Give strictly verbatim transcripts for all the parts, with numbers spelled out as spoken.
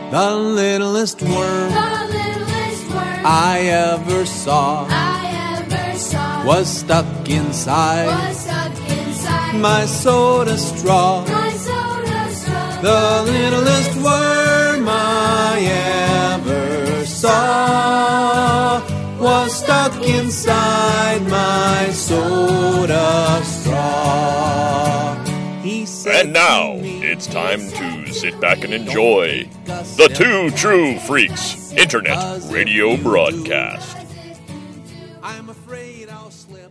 The littlest worm, the littlest worm I ever saw I ever saw was stuck inside was stuck inside my soda straw. my soda straw. The littlest worm I ever saw was stuck inside my soda straw. He said And now, to me, it's time to sit back and enjoy the Two True Freaks Internet Radio Broadcast. I'm afraid I'll slip.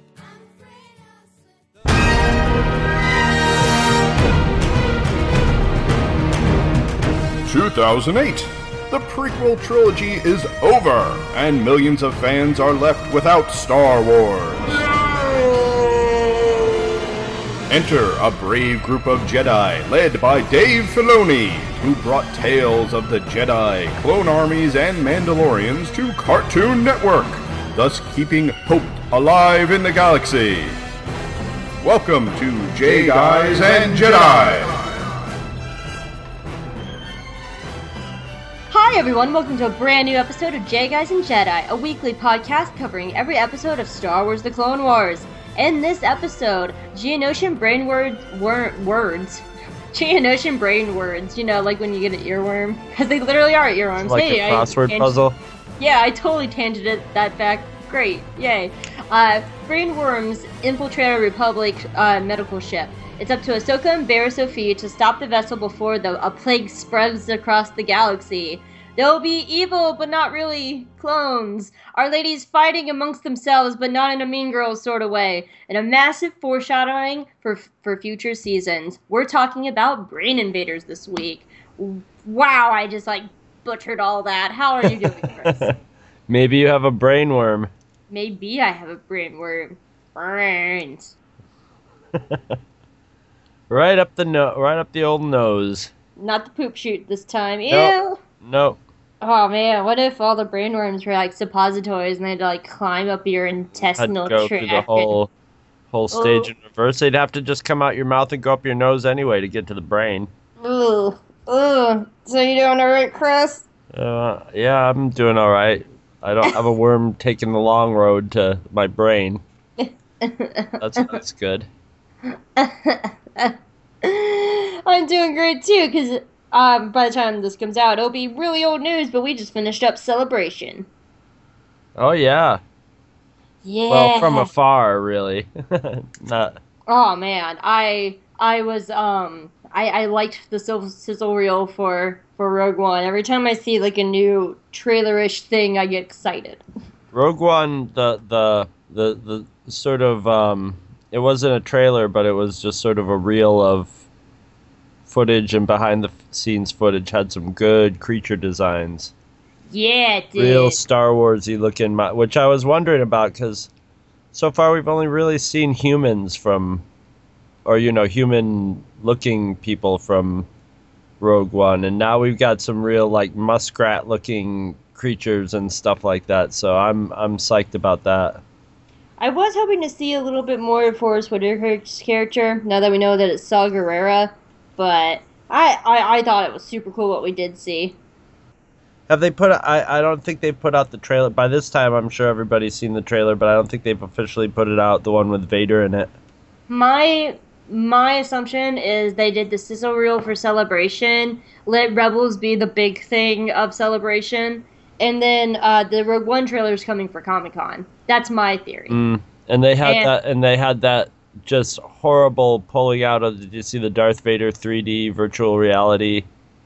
two thousand eight. The prequel trilogy is over, and millions of fans are left without Star Wars. Enter a brave group of Jedi led by Dave Filoni, who brought tales of the Jedi, clone armies, and Mandalorians to Cartoon Network, thus keeping hope alive in the galaxy. Welcome to J Guys and Jedi. Hi everyone, welcome to a brand new episode of J Guys and Jedi, a weekly podcast covering every episode of Star Wars The Clone Wars. In this episode, Geonosian brain words, wor- words, Geonosian brain words, you know, like when you get an earworm, because they literally are earworms. Like hey, a crossword I, puzzle? Yeah, I totally tangented that back. Great, yay. Uh, brain worms infiltrate a Republic uh, medical ship. It's up to Ahsoka and Barra Sophia to stop the vessel before the, a plague spreads across the galaxy. They'll be evil, but not really clones. Our ladies fighting amongst themselves, but not in a Mean Girls sort of way. And a massive foreshadowing for for future seasons. We're talking about Brain Invaders this week. Wow, I just like butchered all that. How are you doing, Chris? Maybe you have a brain worm. Maybe I have a brain worm. Brains. Right up the no- right up the old nose. Not the poop chute this time. Ew. Nope. Nope. Oh man, what if all the brain worms were like suppositories and they had to like climb up your Had intestinal to go tract? through the whole whole stage in reverse. They'd have to just come out your mouth and go up your nose anyway to get to the brain. Ugh. Ugh. So you doing alright, Chris? Uh, yeah, I'm doing all right. I don't have a worm taking the long road to my brain. That's that's good. I'm doing great too, because um, by the time this comes out, it'll be really old news, but we just finished up Celebration. Oh yeah. Yeah. Well, from afar, really. Not. Oh man, I I was um I, I liked the sizzle, sizzle reel for for Rogue One. Every time I see like a new trailerish thing, I get excited. Rogue One, the the the the sort of um, it wasn't a trailer, but it was just sort of a reel of footage, and behind the scenes footage had some good creature designs. Yeah, it did. Real Star Warsy looking, mo- which I was wondering about because so far we've only really seen humans from, or you know, human looking people from Rogue One, and now we've got some real like muskrat looking creatures and stuff like that. So I'm I'm psyched about that. I was hoping to see a little bit more of Forrest Whitaker's character, now that we know that it's Saw Gerrera, but I, I, I thought it was super cool what we did see. Have they put? I I don't think they've put out the trailer. By this time, I'm sure everybody's seen the trailer, but I don't think they've officially put it out. The one with Vader in it. My my assumption is they did the sizzle reel for Celebration, let Rebels be the big thing of Celebration, and then uh, the Rogue One trailer is coming for Comic-Con. That's my theory. Mm. And they had And- that, and they had that just horrible pulling out of. Did you see the Darth Vader three D virtual reality?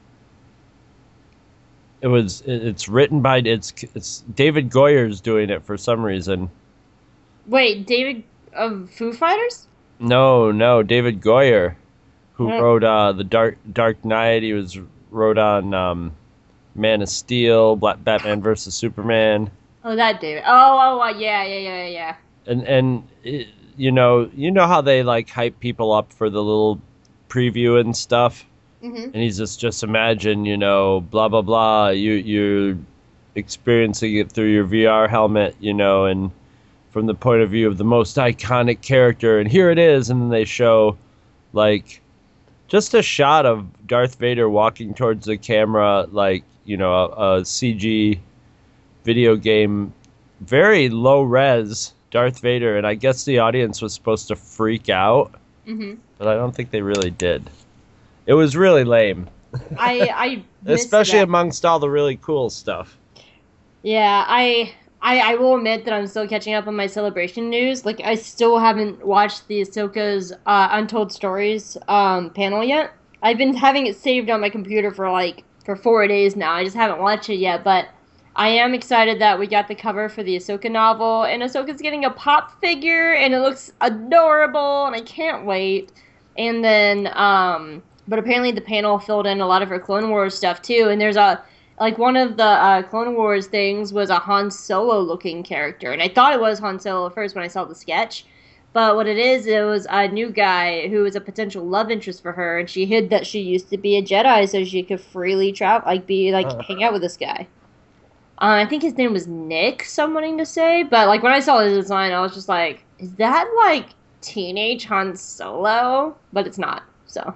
It was. it- It's written by. It's. It's David Goyer's doing it for some reason. Wait, David of Foo Fighters? No, no, David Goyer, who Hmm. wrote uh, the Dark Dark Knight. He was wrote on um, Man of Steel, Black Batman versus Superman. Oh, that David. Oh, oh, uh, yeah, yeah, yeah, yeah. And and it, you know you know how they like hype people up for the little preview and stuff. Mm-hmm. And he's just just imagine, you know, blah blah blah. You you're experiencing it through your V R helmet, you know, and from the point of view of the most iconic character, and here it is. And then they show like just a shot of Darth Vader walking towards the camera, like, you know, a, a C G video game, very low res Darth Vader, and I guess the audience was supposed to freak out, Mm-hmm. but I don't think they really did. It was really lame, I I missed especially that. amongst all the really cool stuff. Yeah, I, I I will admit that I'm still catching up on my Celebration news. Like, I still haven't watched the Ahsoka's uh, Untold Stories um, panel yet. I've been having it saved on my computer for like for four days now. I just haven't watched it yet, but I am excited that we got the cover for the Ahsoka novel, and Ahsoka's getting a pop figure, and it looks adorable, and I can't wait. And then, um, but apparently the panel filled in a lot of her Clone Wars stuff too, and there's a like one of the uh, Clone Wars things was a Han Solo looking character, and I thought it was Han Solo at first when I saw the sketch, but what it is, it was a new guy who was a potential love interest for her, and she hid that she used to be a Jedi so she could freely travel, like be like Uh. hang out with this guy. Uh, I think his name was Nick, so I'm wanting to say, but like when I saw his design, I was just like, is that like teenage Han Solo? But it's not, so.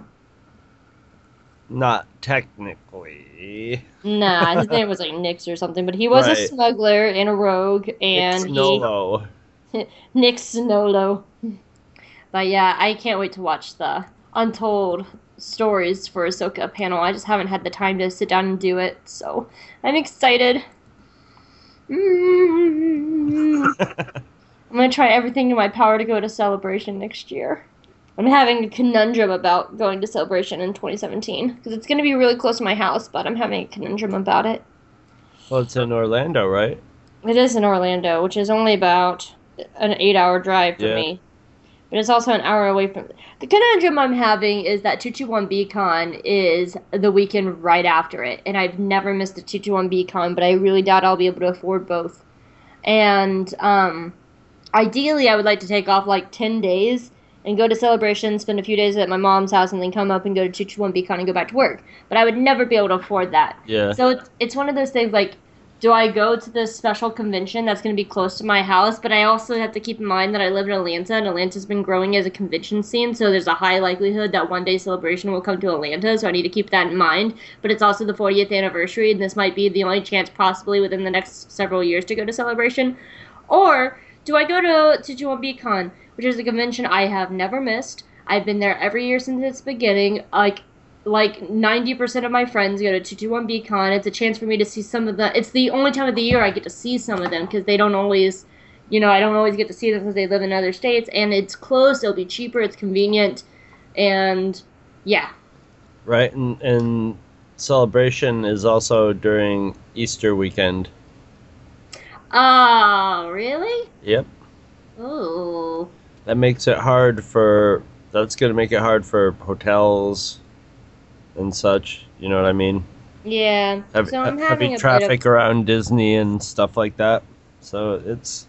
Not technically. Nah, his name was like Nix or something, but he was Right. a smuggler and a rogue, and It's Nolo. he Nick Snolo. But yeah, I can't wait to watch the Untold Stories for Ahsoka panel. I just haven't had the time to sit down and do it, so I'm excited. Mm. I'm gonna try everything in my power to go to Celebration next year. I'm having a conundrum about going to Celebration in twenty seventeen because it's going to be really close to my house, but I'm having a conundrum about it. Well, it's in Orlando, right? It is in Orlando, which is only about an eight-hour drive for Yeah. me. But it's also an hour away from... The conundrum I'm having is that two twenty-one B Con is the weekend right after it, and I've never missed a two twenty-one B Con, but I really doubt I'll be able to afford both. And um, ideally, I would like to take off like ten days and go to Celebration, spend a few days at my mom's house, and then come up and go to two twenty-one B Con and go back to work. But I would never be able to afford that. Yeah. So it's, it's one of those things like, do I go to this special convention that's going to be close to my house? But I also have to keep in mind that I live in Atlanta, and Atlanta's been growing as a convention scene, so there's a high likelihood that one day Celebration will come to Atlanta, so I need to keep that in mind. But it's also the fortieth anniversary, and this might be the only chance possibly within the next several years to go to Celebration. Or do I go to two twenty-one B Con, which is a convention I have never missed. I've been there every year since its beginning. Like, like ninety percent of my friends go to two twenty-one B Con. It's a chance for me to see some of the... It's the only time of the year I get to see some of them, because they don't always... You know, I don't always get to see them because they live in other states, and it's close, it'll be cheaper, it's convenient, and yeah. Right, and, and Celebration is also during Easter weekend. Oh, really? Yep. Ooh. That makes it hard for... That's going to make it hard for hotels and such. You know what I mean? Yeah. Heavy, So I'm heavy having a traffic bit of... around Disney and stuff like that. So it's...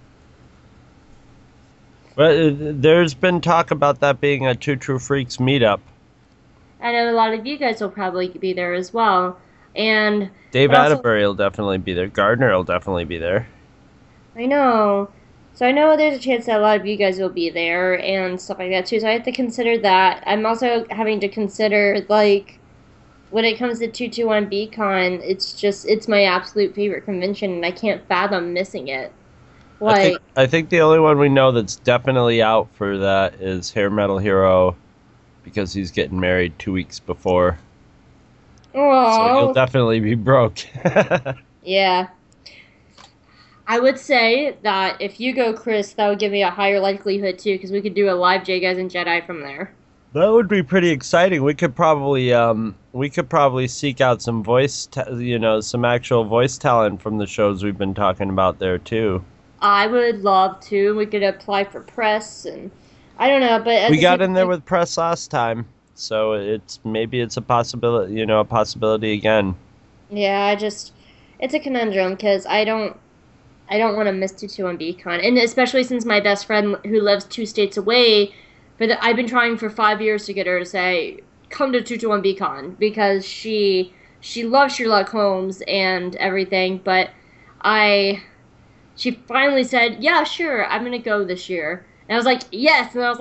But uh, there's been talk about that being a Two True Freaks meetup. I know a lot of you guys will probably be there as well. And... Dave but also- Atterbury will definitely be there. Gardner will definitely be there. I know. So I know there's a chance that a lot of you guys will be there and stuff like that too. So I have to consider that. I'm also having to consider, like, when it comes to two twenty-one B Con, it's just, it's my absolute favorite convention, and I can't fathom missing it. I Like, think, I think the only one we know that's definitely out for that is Hair Metal Hero, because he's getting married two weeks before. So he'll oh, definitely be broke. yeah. I would say that if you go, Chris, that would give me a higher likelihood too, because we could do a live J Guys and Jedi from there. That would be pretty exciting. We could probably, um, we could probably seek out some voice, ta- you know, some actual voice talent from the shows we've been talking about there too. I would love to. We could apply for press, and I don't know, but at We the got same in there time- with press last time, so it's maybe it's a possibility, you know, a possibility again. Yeah, I just, it's a conundrum because I don't, I don't want to miss two twenty-one B Con, and especially since my best friend who lives two states away, for the, I've been trying for five years to get her to say, come to two twenty-one B Con, because she, she loves Sherlock Holmes and everything, but I, she finally said, yeah, sure, I'm gonna go this year, and I was like, yes, and I was like,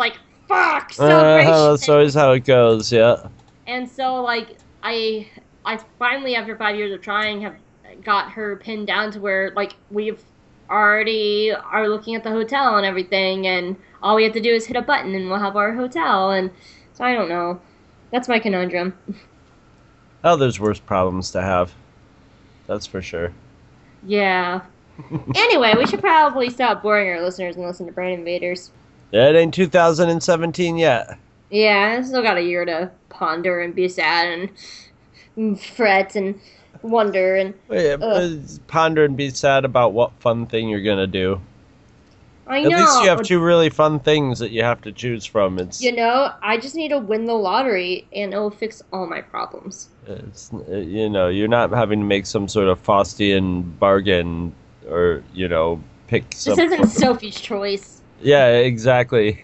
fuck, celebration. Uh, that's always how it goes, yeah. And so, like, I, I finally, after five years of trying, have got her pinned down to where, like, we've already are looking at the hotel and everything, and all we have to do is hit a button and we'll have our hotel. And so I don't know. That's my conundrum. Oh, there's worse problems to have. That's for sure. Yeah. Anyway, we should probably stop boring our listeners and listen to Brain Invaders. Yeah, it ain't two thousand seventeen yet. Yeah, I still got a year to ponder and be sad and fret and wonder and... Wait, uh, ponder and be sad about what fun thing you're gonna do. I At know. least you have two really fun things that you have to choose from. It's You know, I just need to win the lottery and it'll fix all my problems. It's, you know, you're not having to make some sort of Faustian bargain or, you know, pick some... This isn't Sophie's Choice. Yeah, exactly.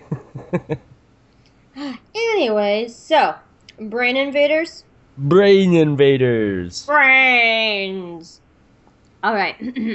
Anyway, so, Brain Invaders? Brain Invaders. Brains! Alright.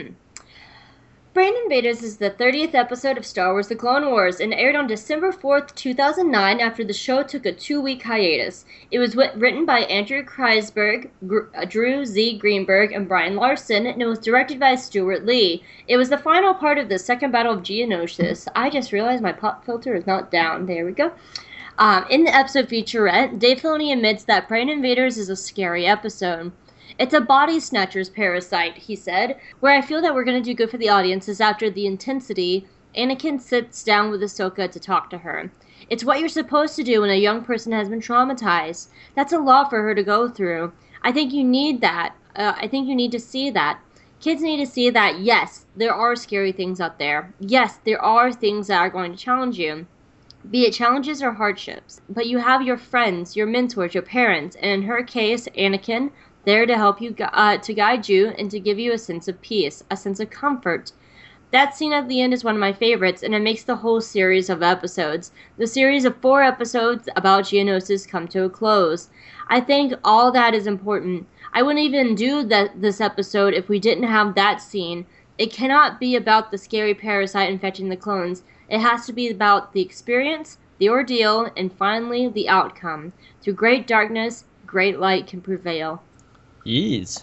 Brain Invaders is the thirtieth episode of Star Wars The Clone Wars and aired on December fourth, two thousand nine after the show took a two-week hiatus. It was wit- written by Andrew Kreisberg, Gr- uh, Drew Z. Greenberg, and Brian Larson, and it was directed by Stuart Lee. It was the final part of the second Battle of Geonosis. I just realized my pop filter is not down. There we go. Um, in the episode featurette, Dave Filoni admits that Brain Invaders is a scary episode. It's a body snatcher's parasite, he said. Where I feel that we're going to do good for the audience is after the intensity, Anakin sits down with Ahsoka to talk to her. It's what you're supposed to do when a young person has been traumatized. That's a lot for her to go through. I think you need that. Uh, I think you need to see that. Kids need to see that, yes, there are scary things out there. Yes, there are things that are going to challenge you. Be it challenges or hardships. But you have your friends, your mentors, your parents, and in her case, Anakin, there to help you, uh, to guide you, and to give you a sense of peace, a sense of comfort. That scene at the end is one of my favorites, and it makes the whole series of episodes. The series of four episodes about Geonosis come to a close. I think all that is important. I wouldn't even do that this episode if we didn't have that scene. It cannot be about the scary parasite infecting the clones. It has to be about the experience, the ordeal, and finally the outcome. Through great darkness, great light can prevail. Jeez.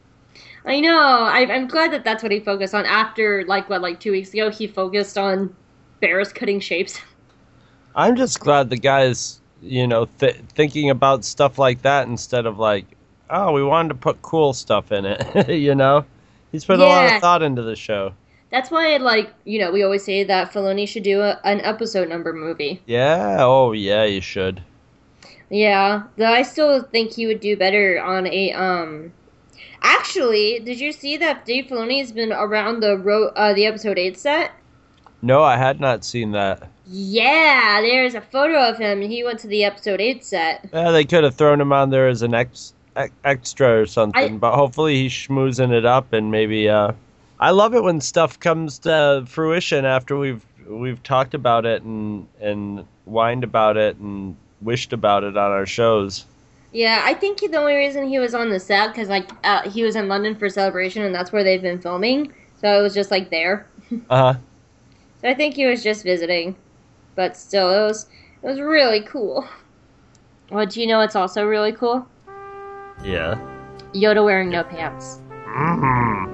I know. I, I'm glad that that's what he focused on. After, like, what, like two weeks ago, he focused on bears cutting shapes. I'm just glad the guy's, you know, th- thinking about stuff like that instead of like, oh, we wanted to put cool stuff in it, you know? He's put a lot Yeah. of thought into the show. That's why, like, you know, we always say that Filoni should do a, an episode number movie. Yeah, oh yeah, you should. Yeah, though I still think he would do better on a, um... Actually, did you see that Dave Filoni's been around the ro- uh, the episode eight set? No, I had not seen that. Yeah, there's a photo of him, and he went to the episode eight set. Yeah, they could have thrown him on there as an ex- ex- extra or something, I- but hopefully he's schmoozing it up and maybe, uh... I love it when stuff comes to fruition after we've we've talked about it and, and whined about it and wished about it on our shows. Yeah, I think the only reason he was on the set, because, like, uh, he was in London for Celebration, and that's where they've been filming, so it was just, like, there. Uh-huh. So I think he was just visiting, but still, it was it was really cool. Well, do you know what's also really cool? Yeah. Yoda wearing no pants. Mm-hmm.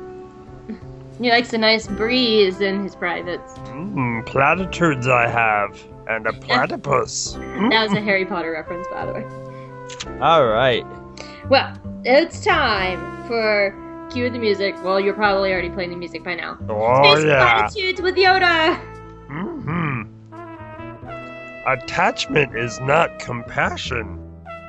He likes a nice breeze in his privates. Mm, platitudes I have, and a platypus. That was a Harry Potter reference, by the way. All right. Well, it's time for cue the music. Well, you're probably already playing the music by now. Oh, Space Platitudes with Yoda! Mm-hmm. Attachment is not compassion.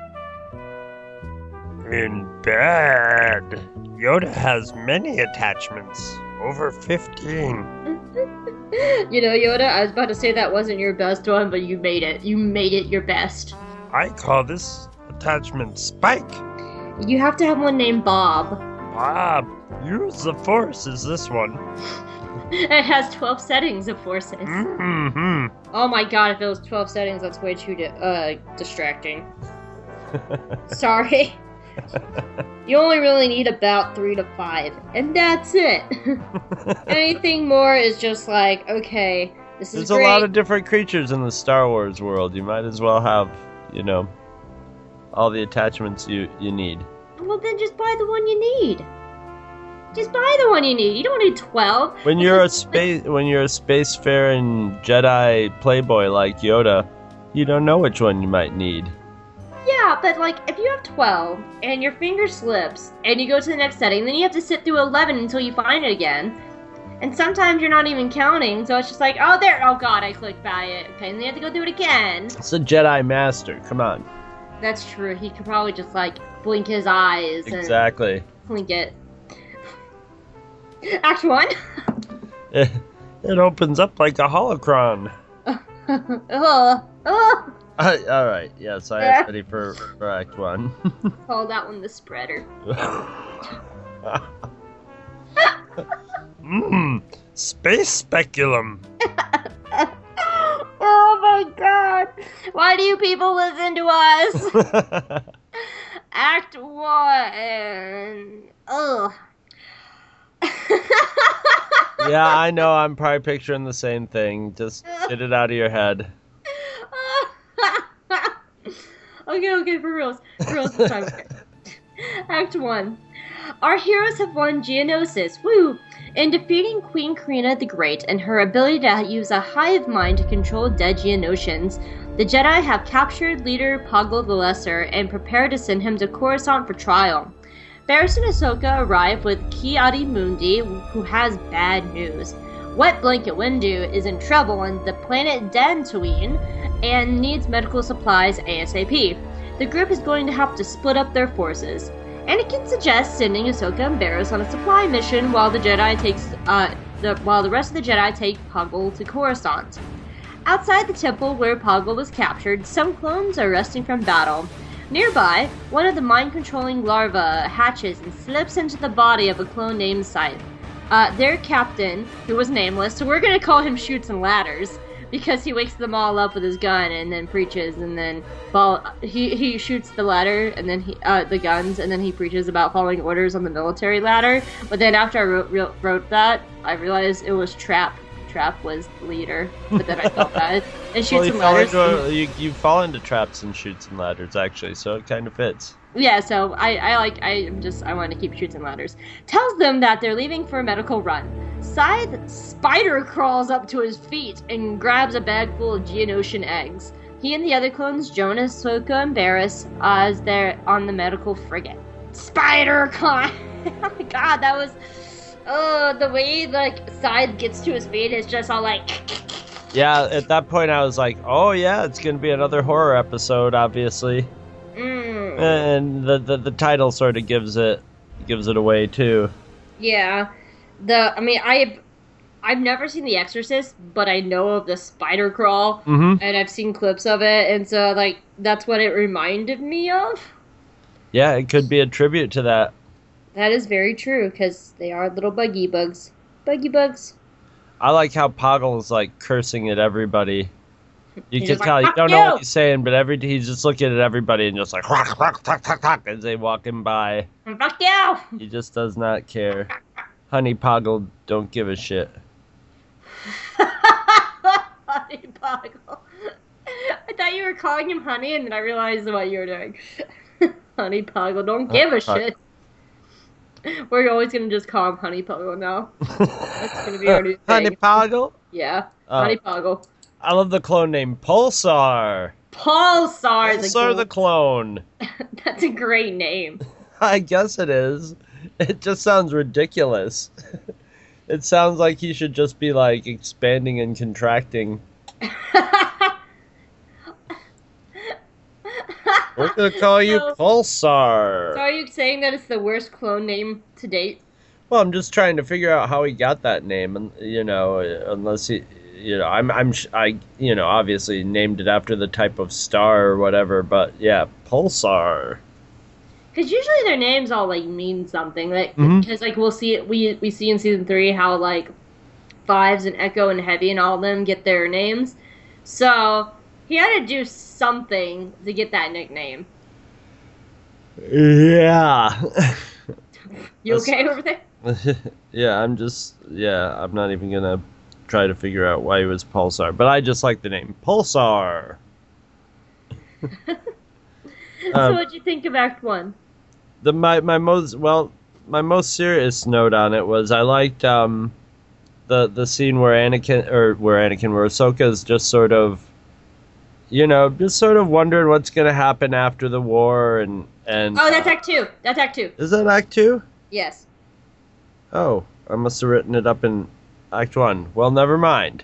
In bed, Yoda has many attachments. Over fifteen. You know, Yoda, I was about to say that wasn't your best one, but you made it. You made it your best. I call this attachment Spike. You have to have one named Bob. Bob, use the Force is this one. It has twelve settings of forces. Mm-hmm. Oh my god, if it was twelve settings, that's way too di- uh, distracting. Sorry. You only really need about three to five, and that's it. Anything more is just like, okay, This is There's a great. lot of different creatures in the Star Wars world. You might as well have, you know, all the attachments you, you need. Well, then just buy the one you need. Just buy the one you need. You don't need twelve. When It's you're a just, like, space when you're a spacefaring Jedi playboy like Yoda, you don't know which one you might need. Yeah, but like if you have twelve and your finger slips and you go to the next setting, then you have to sit through eleven until you find it again. And sometimes you're not even counting, so it's just like, oh there, oh god, I clicked by it. Okay, and then you have to go through it again. It's a Jedi Master. Come on. That's true. He could probably just like blink his eyes and Exactly. blink it. Act one. It, it opens up like a holocron. oh, oh. Uh, all right. Yes, I am ready for, for Act One. Call that one the spreader. Mmm. Space speculum. Oh my god! Why do you people listen to us? Act one. Ugh. Yeah, I know. I'm probably picturing the same thing. Just get it out of your head. okay, okay, for reals. For reals this time. Okay. Act one. Our heroes have won Geonosis. Woo! In defeating Queen Karina the Great and her ability to use a hive mind to control dead Geonosians, the Jedi have captured leader Poggle the Lesser and prepared to send him to Coruscant for trial. Barriss and Ahsoka arrive with Ki-Adi-Mundi, who has bad news. Wet Blanket Windu is in trouble on the planet Dantooine and needs medical supplies ASAP. The group is going to have to split up their forces. Anakin suggests sending Ahsoka and Barriss on a supply mission while the Jedi takes, uh, the, while the rest of the Jedi take Poggle to Coruscant. Outside the temple where Poggle was captured, some clones are resting from battle. Nearby, one of the mind-controlling larvae hatches and slips into the body of a clone named Scythe. Uh, their captain, who was nameless, so we're gonna call him Shoots and Ladders, because he wakes them all up with his gun and then preaches, and then well, he he shoots the ladder and then he uh, the guns, and then he preaches about following orders on the military ladder. But then after I wrote re- wrote that, I realized it was Trap. Trap was the leader, but then I felt bad. And Shoots Well, you, and fall Ladders. into a, you, you fall into traps and Shoots and Ladders, actually, so it kind of fits. Yeah, so I, I like, I am just, I want to keep Shoots and Ladders. Tells them that they're leaving for a medical run. Scythe spider crawls up to his feet and grabs a bag full of Geonosian eggs. He and the other clones, Jonas, Ahsoka, and Barriss, uh, as they're on the medical frigate. Spider con! Oh my god, that was, oh, the way, like, Scythe gets to his feet is just all like... Yeah, at that point I was like, oh yeah, it's going to be another horror episode, obviously. Mm. And the, the the title sort of gives it gives it away too. Yeah, the I mean I've I've never seen The Exorcist, but I know of the spider crawl, Mm-hmm. and I've seen clips of it, and so like that's what it reminded me of. Yeah, it could be a tribute to that. That is very true because they are little buggy bugs, buggy bugs. I like how Poggle's like cursing at everybody. You He's can just tell like, you "Fuck don't know you!" what he's saying, but every he's just looking at everybody and just like rock, rock, rock, rock, rock, as they walk him by. And fuck you! He just does not care. Honey Poggle don't give a shit. Honey Poggle. I thought you were calling him Honey, and then I realized what you were doing. Honey Poggle, don't give a Honey shit. We're always gonna just call him Honey Poggle now. That's gonna be our new thing. Honey Poggle? Yeah, Oh. Honey Poggle. I love the clone name Pulsar. Pulsar is a Pulsar cool- the clone. That's a great name. I guess it is. It just sounds ridiculous. It sounds like he should just be like expanding and contracting. We're gonna call you So- Pulsar. So are you saying that it's the worst clone name to date? Well, I'm just trying to figure out how he got that name, and you know, unless he, you know, I'm, I'm, sh- I, you know, obviously named it after the type of star or whatever, but yeah, Pulsar. Because usually their names all like mean something. Like, Mhm. because like we'll see it, we we see in season three how like Fives and Echo and Heavy and all of them get their names. So he had to do something to get that nickname. Yeah. You That's- okay over there? Yeah, I'm just, yeah, I'm not even gonna try to figure out why he was Pulsar. But I just like the name Pulsar. So Um, what'd you think of Act One? The my my most well my most serious note on it was I liked um the the scene where Anakin or where Anakin where Ahsoka's just sort of you know just sort of wondering what's gonna happen after the war and and Oh, that's Act Two. That's Act Two. is that Act Two? Yes. Oh, I must have written it up in Act One. Well, never mind.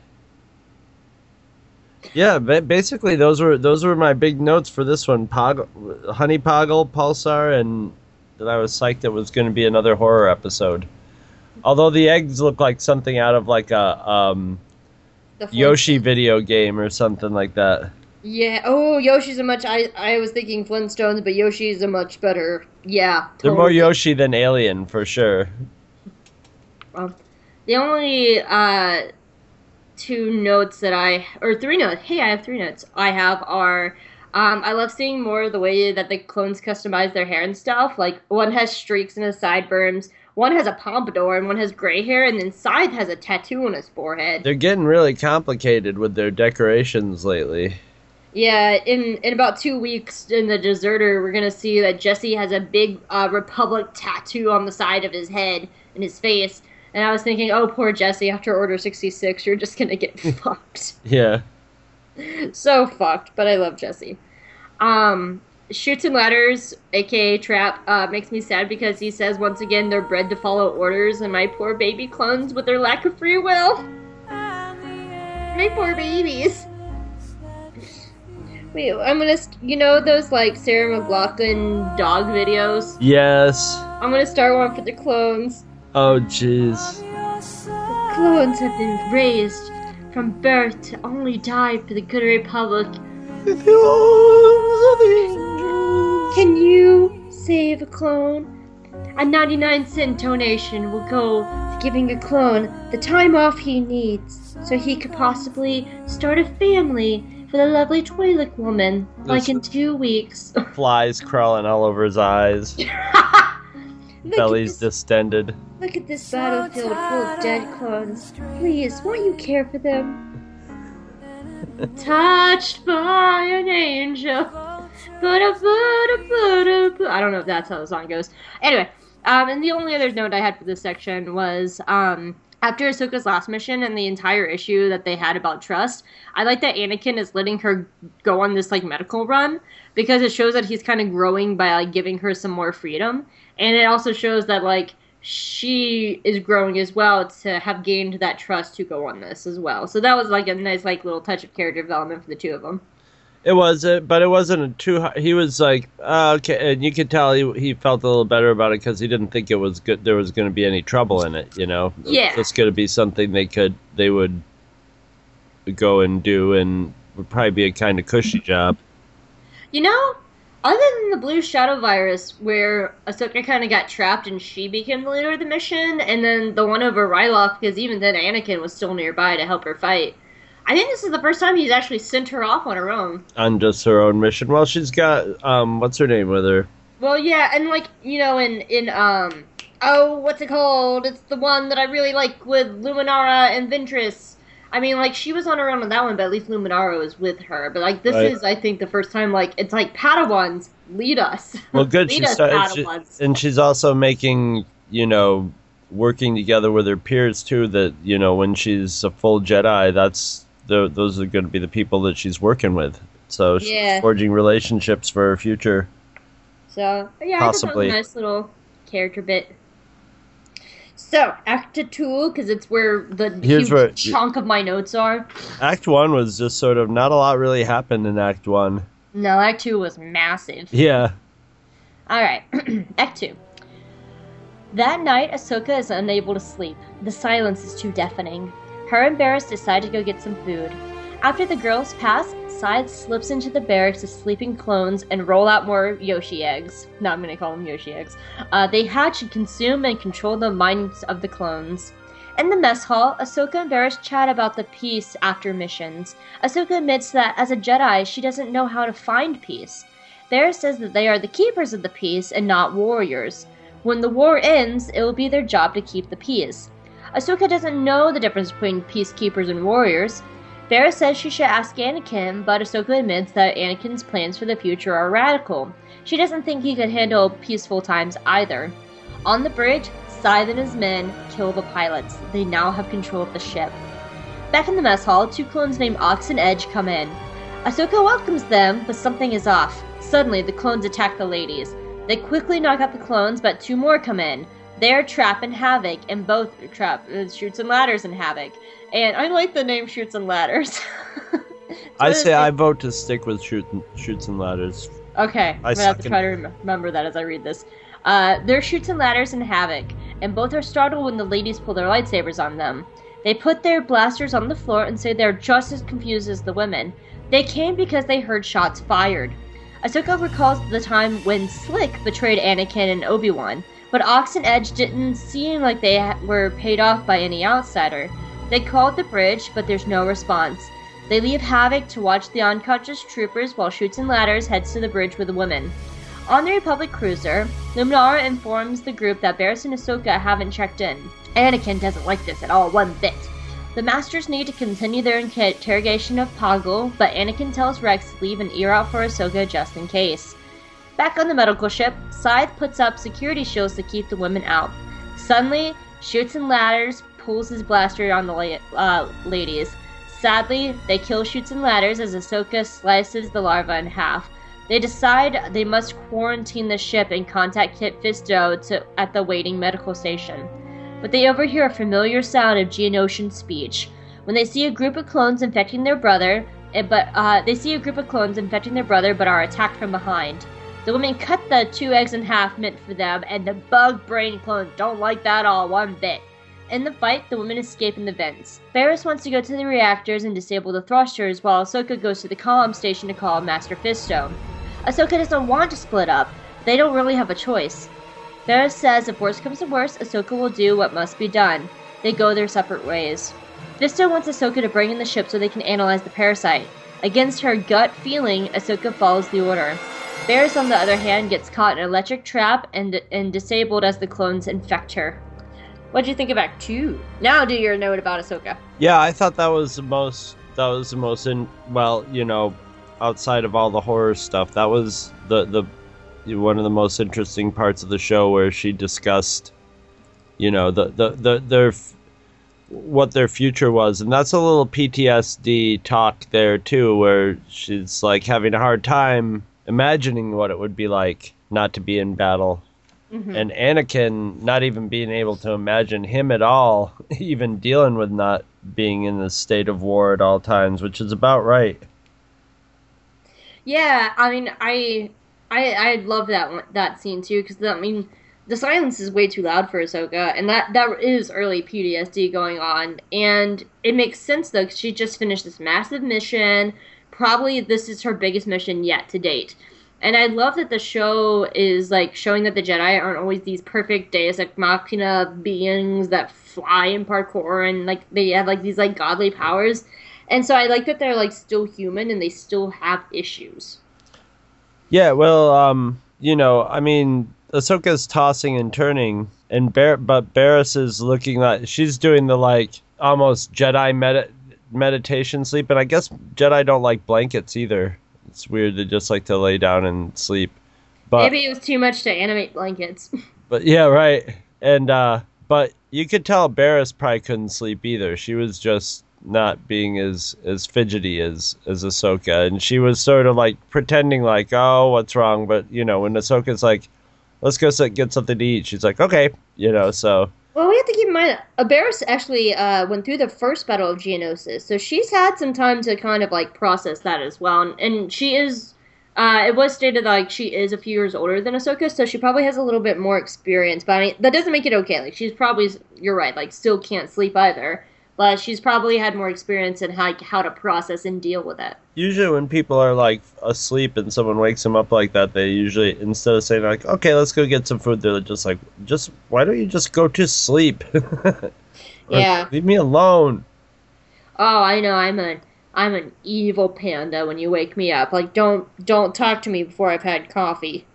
Yeah, ba- basically those were those were my big notes for this one. Pog, Honey Poggle, Pulsar, and that I was psyched it was going to be another horror episode. Although the eggs look like something out of like a um, The Yoshi Flintstones. video game or something like that. Yeah. Oh, Yoshi's a much. I I was thinking Flintstones, but Yoshi's a much better. Yeah. They're more totally. Yoshi than Alien for sure. Um, the only uh, two notes that I, or three notes, hey, I have three notes I have are, um, I love seeing more of the way that the clones customize their hair and stuff. Like, one has streaks in his sideburns, one has a pompadour, and one has gray hair, and then Scythe has a tattoo on his forehead. They're getting really complicated with their decorations lately. Yeah, in, in about two weeks in The Deserter, we're going to see that Jesse has a big uh, Republic tattoo on the side of his head and his face. And I was thinking, oh, poor Jesse, after Order sixty-six, you're just going to get fucked. Yeah. So fucked, but I love Jesse. Um, Shoots and Ladders, aka Trap, uh, makes me sad because he says once again they're bred to follow orders, and my poor baby clones with their lack of free will. My poor babies. Wait, I'm gonna, st- you know those like Sarah McLachlan dog videos? Yes. I'm gonna start one for the clones. Oh, jeez. Clones have been raised from birth to only die for the good Republic. Can you save a clone? A ninety-nine cent donation will go to giving a clone the time off he needs so he could possibly start a family for the lovely Twi'lek woman, like in two weeks. Flies crawling all over his eyes. Look at Belly's this- distended. Look at this battlefield full of dead clones. Please, won't you care for them? Touched by an angel. Ba-da-ba-da-ba-da-ba. I don't know if that's how the song goes. Anyway, um, and the only other note I had for this section was um, after Ahsoka's last mission and the entire issue that they had about trust, I like that Anakin is letting her go on this like medical run because it shows that he's kind of growing by like giving her some more freedom. And it also shows that, like, she is growing as well to have gained that trust to go on this as well. So that was, like, a nice, like, little touch of character development for the two of them. It was, uh, but it wasn't a too high. He was like, uh, okay, and you could tell he he felt a little better about it because he didn't think it was good. There was going to be any trouble in it, you know. Yeah. It's going to be something they could, they would go and do, and would probably be a kind of cushy job. You know, other than the Blue Shadow virus, where Ahsoka kind of got trapped and she became the leader of the mission, and then the one over Ryloth, because even then Anakin was still nearby to help her fight. I think this is the first time he's actually sent her off on her own. On just her own mission. Well, she's got um, what's her name with her? Well, yeah, and like, you know, in, in, um, oh, what's it called? It's the one that I really like with Luminara and Ventress. I mean, like, she was on her own on that one, but at least Luminara was with her. But, like, this Right. is, I think, the first time, like, it's like, Padawans, lead us. Well, good. lead She us, started, she, Padawans. and she's also making, you know, working together with her peers too. That you know, when she's a full Jedi, that's the, those are going to be the people that she's working with. So she's Yeah. forging relationships for her future. So, but yeah, Possibly. I thought that was a nice little character bit. So, Act two, because it's where the Here's huge where- chunk of my notes are. Act one was just sort of not a lot really happened in Act one. No, Act two was massive. Yeah. Alright, Act two. That night, Ahsoka is unable to sleep. The silence is too deafening. Her and Barriss decide to go get some food. After the girls pass, Scythe slips into the barracks of sleeping clones and roll out more Yoshi eggs. No, I'm gonna call them Yoshi eggs. Uh, they hatch and consume and control the minds of the clones. In the mess hall, Ahsoka and Barriss chat about the peace after missions. Ahsoka admits that as a Jedi, she doesn't know how to find peace. Barriss says that they are the keepers of the peace and not warriors. When the war ends, it will be their job to keep the peace. Ahsoka doesn't know the difference between peacekeepers and warriors. Barris says she should ask Anakin, but Ahsoka admits that Anakin's plans for the future are radical. She doesn't think he could handle peaceful times either. On the bridge, Scythe and his men kill the pilots. They now have control of the ship. Back in the mess hall, two clones named Ox and Edge come in. Ahsoka welcomes them, but something is off. Suddenly, the clones attack the ladies. They quickly knock out the clones, but two more come in. They are Trap and Havoc, and both Trap uh, Shoots and Ladders and Havoc. And I like the name Shoots and Ladders. I say I vote to stick with shoot, Shoots and Ladders. Okay, I I'm gonna have to second. try to rem- remember that as I read this. Uh, they're Shoots and Ladders and Havoc, and both are startled when the ladies pull their lightsabers on them. They put their blasters on the floor and say they're just as confused as the women. They came because they heard shots fired. Ahsoka recalls the time when Slick betrayed Anakin and Obi-Wan, but Ox and Edge didn't seem like they ha- were paid off by any outsider. They called the bridge, but there's no response. They leave Havoc to watch the unconscious troopers while Shoots and Ladders heads to the bridge with the women. On the Republic cruiser, Luminara informs the group that Barris and Ahsoka haven't checked in. Anakin doesn't like this at all, one bit. The Masters need to continue their interrogation of Poggle, but Anakin tells Rex to leave an ear out for Ahsoka just in case. Back on the medical ship, Scythe puts up security shields to keep the women out. Suddenly, Shoots and Ladders pulls his blaster on the la- uh, ladies. Sadly, they kill Shoots and Ladders as Ahsoka slices the larva in half. They decide they must quarantine the ship and contact Kit Fisto to, at the waiting medical station. But they overhear a familiar sound of Geonosian speech. When they see a group of clones infecting their brother, eh, but uh, they see a group of clones infecting their brother, but are attacked from behind. The women cut the two eggs in half meant for them, and the bug-brained clones don't like that all one bit. In the fight, the women escape in the vents. Barris wants to go to the reactors and disable the thrusters, while Ahsoka goes to the comm station to call Master Fisto. Ahsoka doesn't want to split up. They don't really have a choice. Barris says if worse comes to worse, Ahsoka will do what must be done. They go their separate ways. Fisto wants Ahsoka to bring in the ship so they can analyze the parasite. Against her gut feeling, Ahsoka follows the order. Barris, on the other hand, gets caught in an electric trap and, and disabled as the clones infect her. What do you think of Act Two? Now do your note about Ahsoka. Yeah, I thought that was the most. That was the most in. Well, you know, outside of all the horror stuff, that was the the one of the most interesting parts of the show, where she discussed, you know, the the, the their what their future was, and that's a little P T S D talk there too, where she's like having a hard time imagining what it would be like not to be in battle. Mm-hmm. And Anakin not even being able to imagine him at all, even dealing with not being in the state of war at all times, which is about right. Yeah, I mean, I I I love that one, that scene too, because I mean, the silence is way too loud for Ahsoka, and that that is early P T S D going on, and it makes sense though, because she just finished this massive mission. Probably this is her biggest mission yet to date. And I love that the show is, like, showing that the Jedi aren't always these perfect Deus Ex Machina beings that fly in parkour and, like, they have, like, these, like, godly powers. And so I like that they're, like, still human and they still have issues. Yeah, well, um, you know, I mean, Ahsoka's tossing and turning, and Bar- but Barris is looking like, she's doing the, like, almost Jedi med- meditation sleep, and I guess Jedi don't like blankets either. It's weird, they just like to lay down and sleep. But maybe it was too much to animate blankets. But yeah, right. And uh but you could tell Barris probably couldn't sleep either. She was just not being as as fidgety as as Ahsoka, and she was sort of like pretending like, oh, what's wrong? But you know, when Ahsoka's like, let's go sit, get something to eat, she's like, okay, you know. So well, we have to keep in mind, uh, Barris actually uh, went through the first battle of Geonosis, so she's had some time to kind of, like, process that as well, and, and she is, uh, it was stated, like, she is a few years older than Ahsoka, so she probably has a little bit more experience, but I mean, that doesn't make it okay, like, she's probably, you're right, like, still can't sleep either, but she's probably had more experience in how, how to process and deal with it. Usually when people are, like, asleep and someone wakes them up like that, they usually, instead of saying, like, okay, let's go get some food, they're just like, just, why don't you just go to sleep? Yeah. Leave me alone. Oh, I know, I'm a, I'm an evil panda when you wake me up. Like, don't, don't talk to me before I've had coffee.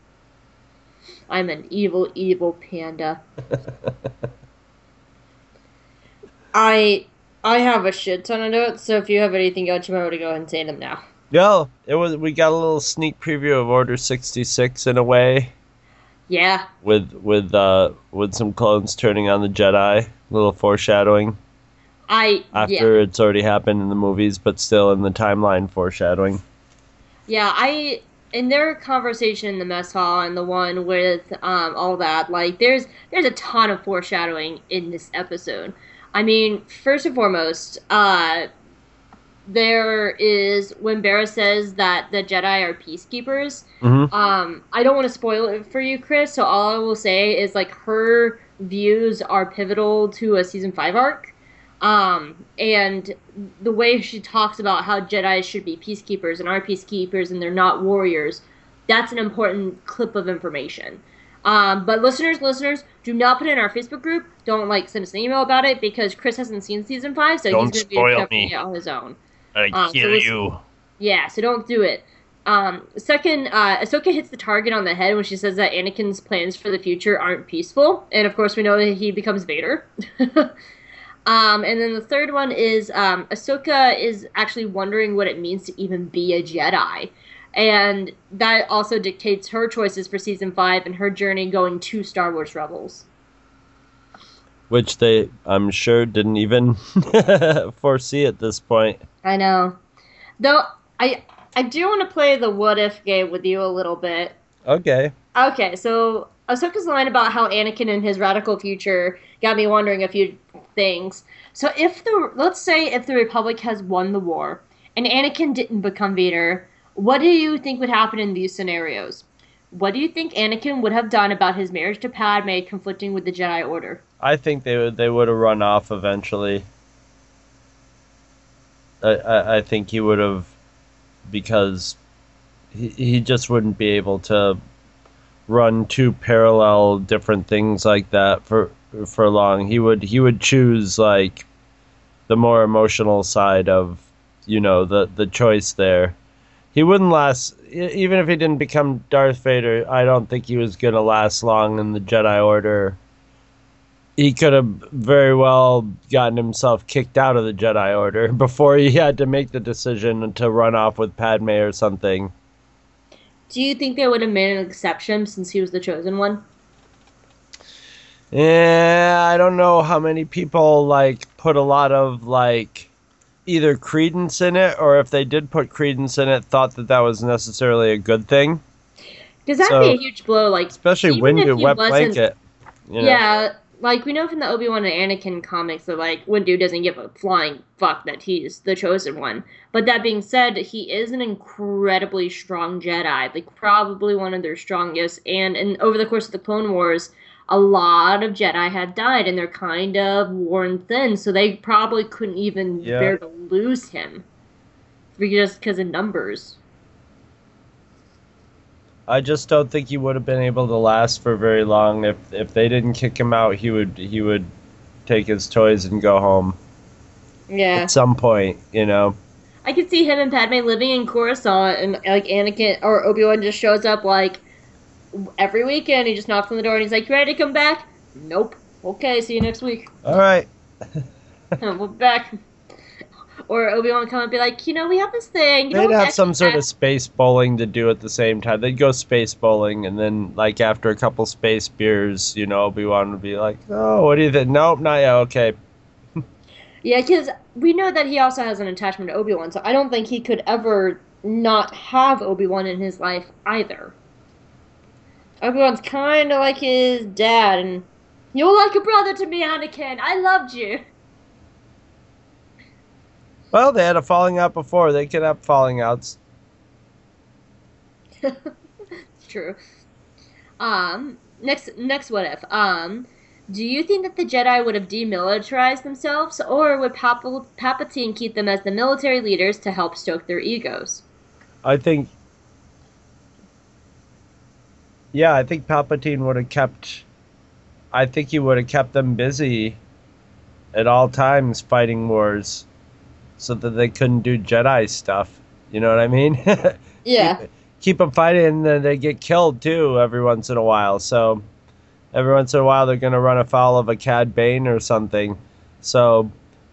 I'm an evil, evil panda. I I have a shit ton of notes, so if you have anything else, you might want to go ahead and say them now. Yeah, it was. We got a little sneak preview of Order sixty-six in a way, Yeah. with with uh with some clones turning on the Jedi. A little foreshadowing I after yeah. it's already happened in the movies, but still in the timeline foreshadowing. Yeah, I in their conversation in the mess hall and the one with um all that, like there's there's a ton of foreshadowing in this episode. I mean, first and foremost, uh there is when Barra says that the Jedi are peacekeepers. Mm-hmm. Um, I don't want to spoil it for you, Chris. So all I will say is like her views are pivotal to a season five arc, um, and the way she talks about how Jedi should be peacekeepers and are peacekeepers and they're not warriors. That's an important clip of information. Um, but listeners, listeners, do not put it in our Facebook group. Don't like send us an email about it because Chris hasn't seen season five, so Don't he's going to be spoil interpreting me. it on his own. I Um, so kill listen- you. Yeah, so don't do it. Um, second, uh, Ahsoka hits the target on the head when she says that Anakin's plans for the future aren't peaceful, and of course we know that he becomes Vader. um, and then the third one is um, Ahsoka is actually wondering what it means to even be a Jedi, and that also dictates her choices for season five and her journey going to Star Wars Rebels. Which they, I'm sure, didn't even foresee at this point. I know, though. I I do want to play the what if game with you a little bit. Okay. Okay, so Ahsoka's line about how Anakin and his radical future got me wondering a few things. So if the let's say if the Republic has won the war and Anakin didn't become Vader, what do you think would happen in these scenarios? What do you think Anakin would have done about his marriage to Padme conflicting with the Jedi Order? I think they would they would have run off eventually. I I, I think he would have, because he he just wouldn't be able to run two parallel different things like that for for long. He would he would choose like the more emotional side of, you know, the the choice there. He wouldn't last, e- even if he didn't become Darth Vader. I don't think he was gonna last long in the Jedi Order. He could have very well gotten himself kicked out of the Jedi Order before he had to make the decision to run off with Padme or something. Do you think they would have made an exception since he was the chosen one? Yeah, I don't know how many people like put a lot of like either credence in it, or if they did put credence in it, thought that that was necessarily a good thing. Because that'd So- be a huge blow. Like Especially even if Windu, he wet wasn't- blanket. You know? Yeah, like we know from the Obi-Wan and Anakin comics that like Windu doesn't give a flying fuck that he's the chosen one. But that being said, he is an incredibly strong Jedi, like probably one of their strongest. And, and over the course of the Clone Wars, a lot of Jedi had died, and they're kind of worn thin, so they probably couldn't even Yeah. bear to lose him, just because of numbers. I just don't think he would have been able to last for very long. If if they didn't kick him out, he would he would take his toys and go home Yeah. at some point, you know. I could see him and Padme living in Coruscant, and like Anakin or Obi-Wan just shows up like every weekend. He just knocks on the door and he's like, "You ready to come back?" Nope. Okay, see you next week. All right. We're back. Or Obi-Wan would come and be like, "You know, we have this thing." You They'd know, have that's some sort of bad." space bowling to do at the same time. They'd go space bowling, and then, like, after a couple space beers, you know, Obi-Wan would be like, "Oh, what do you think? Nope, not yet. Okay." Yeah, because we know that he also has an attachment to Obi-Wan, so I don't think he could ever not have Obi-Wan in his life either. Obi-Wan's kind of like his dad, and you're like a brother to me, Anakin. I loved you. Well, they had a falling out before. They could have falling outs. True. Um, next, next what if? Um, do you think that the Jedi would have demilitarized themselves, or would Pap- Palpatine keep them as the military leaders to help stoke their egos? I think. Yeah, I think Palpatine would have kept. I think he would have kept them busy at all times fighting wars, so that they couldn't do Jedi stuff. You know what I mean? Yeah. Keep, keep them fighting, and then they get killed too every once in a while. So every once in a while they're going to run afoul of a Cad Bane or something. So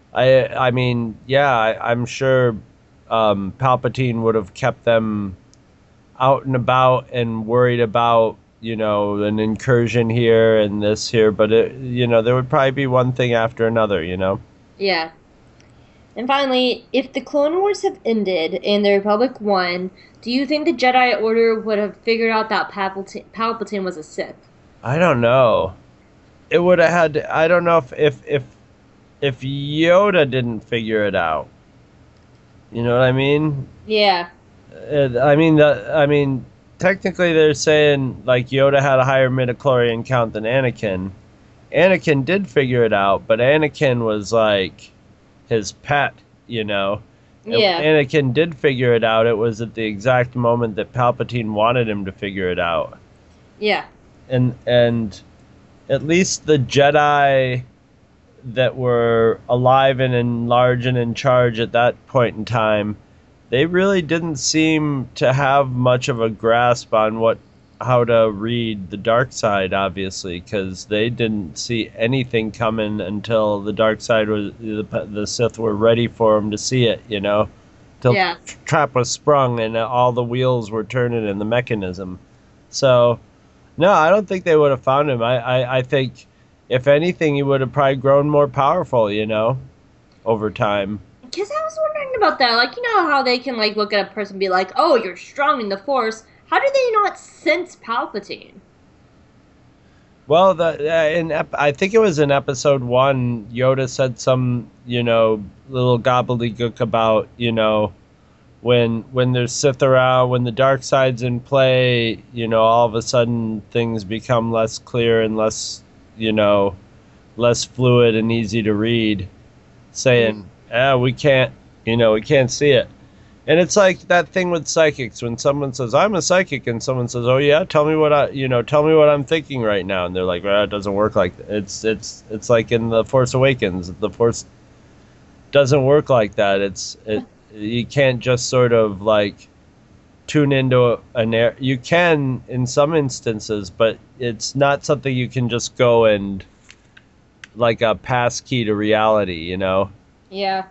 I I mean, yeah, I, I'm sure um, Palpatine would have kept them out and about and worried about, you know, an incursion here and this here, but it, you know, there would probably be one thing after another, you know. Yeah. And finally, if the Clone Wars have ended and the Republic won, do you think the Jedi Order would have figured out that Palpatine, Palpatine was a Sith? I don't know. It would have had to, I don't know if if if if Yoda didn't figure it out. You know what I mean? Yeah. Uh, I mean the I mean technically they're saying like Yoda had a higher midichlorian count than Anakin. Anakin did figure it out, but Anakin was like his pet, you know. And Yeah. when Anakin did figure it out, it was at the exact moment that Palpatine wanted him to figure it out. Yeah. And and at least the Jedi that were alive and in large and in charge at that point in time, they really didn't seem to have much of a grasp on what how to read the dark side, obviously, because they didn't see anything coming until the dark side was the, the Sith were ready for them to see it, you know, till Yeah. the trap was sprung and all the wheels were turning in the mechanism. So, no, I don't think they would have found him. I, I, I think, if anything, he would have probably grown more powerful, you know, over time. Because I was wondering about that. Like, you know how they can, like, look at a person and be like, oh, you're strong in the Force. How do they not sense Palpatine? Well, the uh, in ep- I think it was in episode one, Yoda said some, you know, little gobbledygook about, you know, when when there's Sith around, when the dark side's in play, you know, all of a sudden things become less clear and less, you know, less fluid and easy to read. Saying, ah, we can't, you know, we can't see it. And it's like that thing with psychics when someone says, I'm a psychic, and someone says, oh yeah, tell me what I, you know, tell me what I'm thinking right now. And they're like, well, it doesn't work like that. It's, it's, it's like in The Force Awakens. The Force doesn't work like that. It's, it, you can't just sort of like tune into an air. You can in some instances, but it's not something you can just go and like a pass key to reality, you know? Yeah.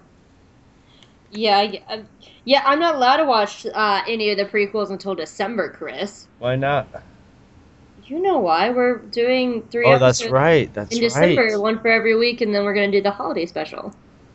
Yeah, I- I- yeah, I'm not allowed to watch uh, any of the prequels until December, Chris. Why not? You know why? We're doing three Oh, episodes that's right. That's in December, right. one for every week, and then we're going to do the holiday special.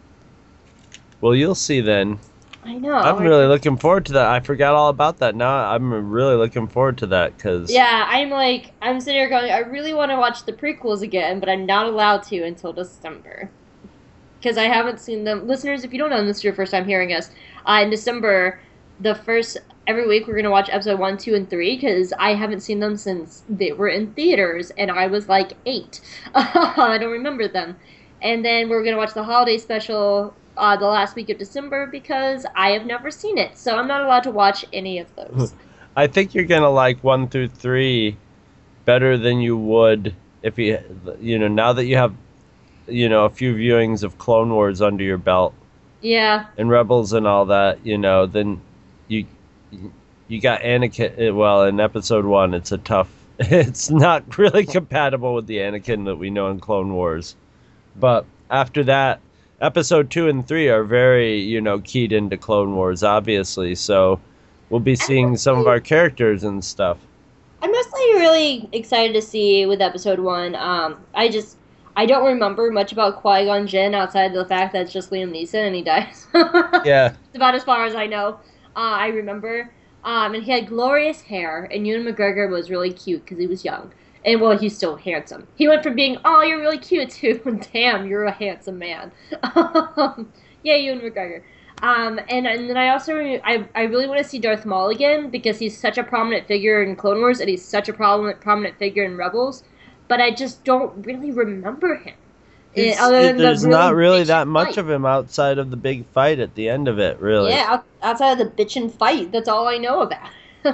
Well, you'll see then. I know. I'm I- really looking forward to that. I forgot all about that. Now I'm really looking forward to that because Yeah, I'm like, I'm sitting here going, I really want to watch the prequels again, but I'm not allowed to until December. Because I haven't seen them. Listeners, if you don't know, this is your first time hearing us. Uh, in December, the first, every week we're going to watch episode one, two, and three, because I haven't seen them since they were in theaters, and I was like eight. I don't remember them. And then we're going to watch the holiday special uh, the last week of December, because I have never seen it, so I'm not allowed to watch any of those. I think you're gonna like one through three better than you would if you, you know, now that you have, you know, a few viewings of Clone Wars under your belt Yeah. and Rebels and all that, you know, then you you got Anakin. Well, in episode one, it's a tough. It's not really compatible with the Anakin that we know in Clone Wars, but after that, episode two and three are very, you know, keyed into Clone Wars, obviously. So we'll be seeing some of our characters and stuff. I'm mostly really excited to see with episode one. Um, I just I don't remember much about Qui-Gon Jinn outside of the fact that it's just Liam Neeson and he dies. Yeah. It's about as far as I know. Uh, I remember. Um, and he had glorious hair, and Ewan McGregor was really cute because he was young. And, well, he's still handsome. He went from being, oh, you're really cute, to, damn, you're a handsome man. Yeah, Ewan McGregor. Um, and, and then I also, I, I really want to see Darth Maul again, because he's such a prominent figure in Clone Wars, and he's such a prominent, prominent figure in Rebels, but I just don't really remember him. It's- other it- than the there's really not really bitchin' that much fight. of him outside of the big fight at the end of it, really. Yeah, out, outside of the bitchin' fight, that's all I know about.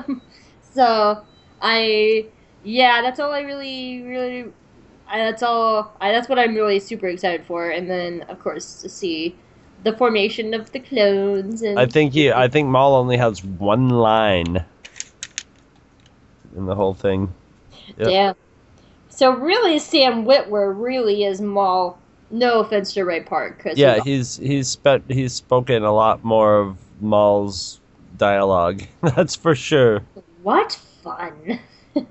So, I, yeah, that's all I really, really, I, that's all, I, that's what I'm really super excited for. And then, of course, to see the formation of the clones. And I think he. I think Maul only has one line in the whole thing. Yep. Damn. So really, Sam Witwer really is Maul No offense to Ray Park. 'Cause Yeah, he's, he's he's spent he's spoken a lot more of Maul's dialogue. That's for sure. what fun.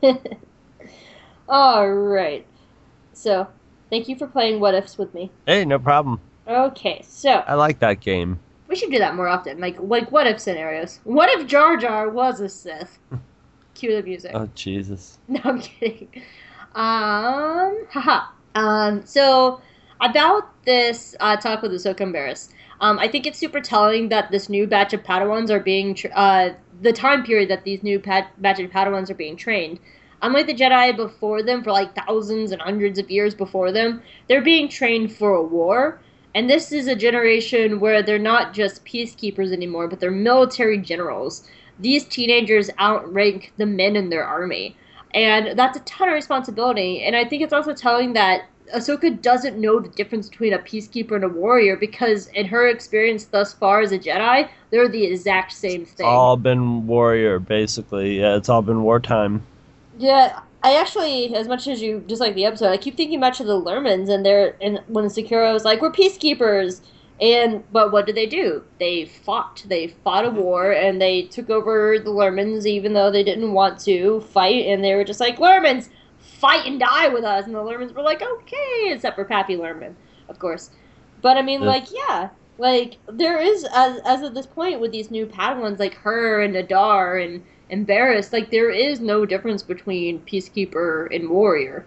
All right. So, thank you for playing What Ifs with me. Hey, no problem. Okay, so I like that game. we should do that more often. Like, like what if scenarios. What if Jar Jar was a Sith? Cue the music. Oh Jesus. No, I'm kidding. Um, haha. Um, so about this uh, talk with Ahsoka and Barriss, um, I think it's super telling that this new batch of Padawans are being tra- uh, the time period that these new pat- batch of Padawans are being trained. Unlike the Jedi before them, for like thousands and hundreds of years before them, they're being trained for a war. And this is a generation where they're not just peacekeepers anymore, but they're military generals. These teenagers outrank the men in their army. And that's a ton of responsibility. And I think it's also telling that Ahsoka doesn't know the difference between a peacekeeper and a warrior, because in her experience thus far as a Jedi, they're the exact same thing. It's all been warrior, basically. Yeah, it's all been wartime. Yeah, I actually, as much as you dislike the episode, I keep thinking back to the Lermans, and they're and when Sakura was like, "We're peacekeepers," and but what did they do? They fought. They fought a war, and they took over the Lermans, even though they didn't want to fight, and they were just like, "Lermans, fight and die with us," and the Lermans were like, "Okay," except for Pappy Lerman, of course. But I mean, Yeah. like, yeah, like there is as as of this point with these new Padawans like her and Adar and. and Barriss, like, there is no difference between Peacekeeper and Warrior.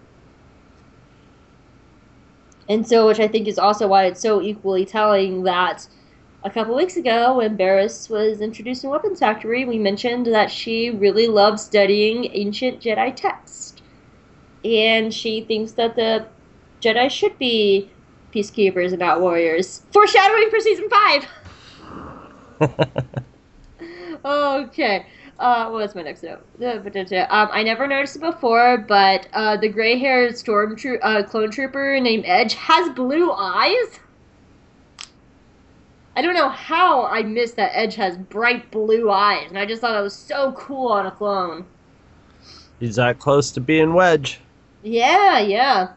And so, which I think is also why it's so equally telling that a couple weeks ago, when Barriss was introduced in Weapons Factory, we mentioned that she really loves studying ancient Jedi text. And she thinks that the Jedi should be Peacekeepers and not Warriors. Foreshadowing for Season five! Okay. Uh, what was my next note? Um, I never noticed it before, but uh, the gray-haired storm tro- uh, clone trooper named Edge has blue eyes. I don't know how I missed that Edge has bright blue eyes, and I just thought it was so cool on a clone. He's that close to being Wedge. Yeah, yeah.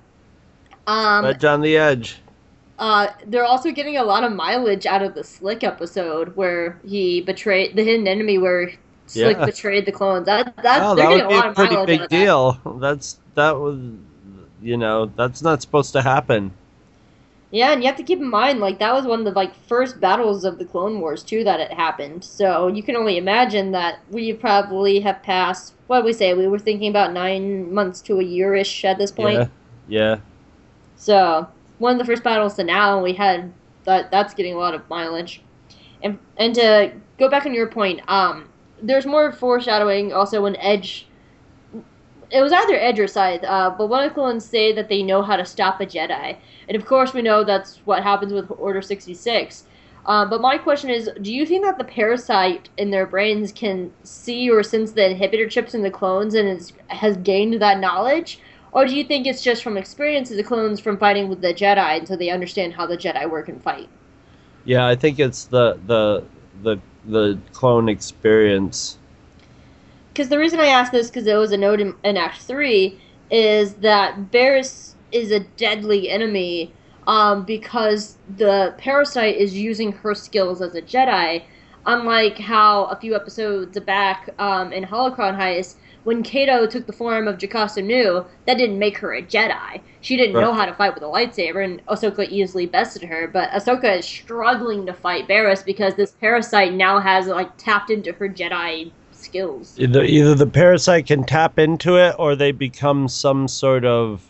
Um, Wedge on the edge. Uh, they're also getting a lot of mileage out of the Slick episode where he betrayed the hidden enemy, where Slick Yeah. betrayed the clones. That that Oh, they're that getting would be a lot a of pretty mileage out big of that. deal. That's that was, you know, that's not supposed to happen. Yeah, and you have to keep in mind, like, that was one of the, like, first battles of the Clone Wars, too, that it happened. So you can only imagine that we probably have passed, what did we say, we were thinking about nine months to a year-ish at this point. Yeah, yeah. So, one of the first battles to now, we had, that. that's getting a lot of mileage. And and to go back on your point, um, there's more foreshadowing also when Edge, it was either Edge or Scythe, uh, but one of the clones say that they know how to stop a Jedi. And of course we know that's what happens with Order sixty-six. Um, but my question is, do you think that the parasite in their brains can see or sense the inhibitor chips in the clones and is, has gained that knowledge? Or do you think it's just from experience of the clones from fighting with the Jedi until they understand how the Jedi work and fight? Yeah, I think it's the the the the clone experience. Because the reason I asked this, because it was a note in, in Act three, is that Barriss is a deadly enemy um, because the parasite is using her skills as a Jedi, unlike how a few episodes back um, in Holocron Heist, when Kato took the form of Jocasta Nu, that didn't make her a Jedi. She didn't Right. know how to fight with a lightsaber, and Ahsoka easily bested her, but Ahsoka is struggling to fight Barriss because this parasite now has, like, tapped into her Jedi skills. Either either the parasite can tap into it, or they become some sort of.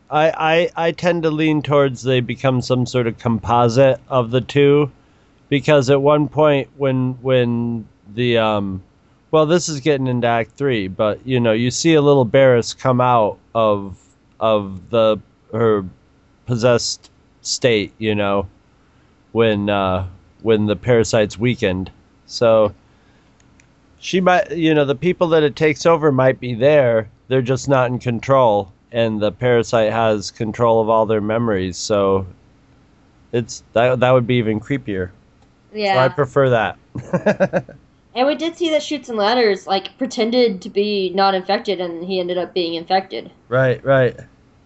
I, I I tend to lean towards they become some sort of composite of the two, because at one point when when the um, well, this is getting into Act Three, but you know you see a little Barriss come out of of the her possessed state, you know, when uh, when the parasite's weakened, so. She might, you know, the people that it takes over might be there. They're just not in control, and the parasite has control of all their memories. So, it's that that would be even creepier. Yeah. So I prefer that. And we did see that Chutes and Ladders, like, pretended to be not infected, and he ended up being infected. Right, right.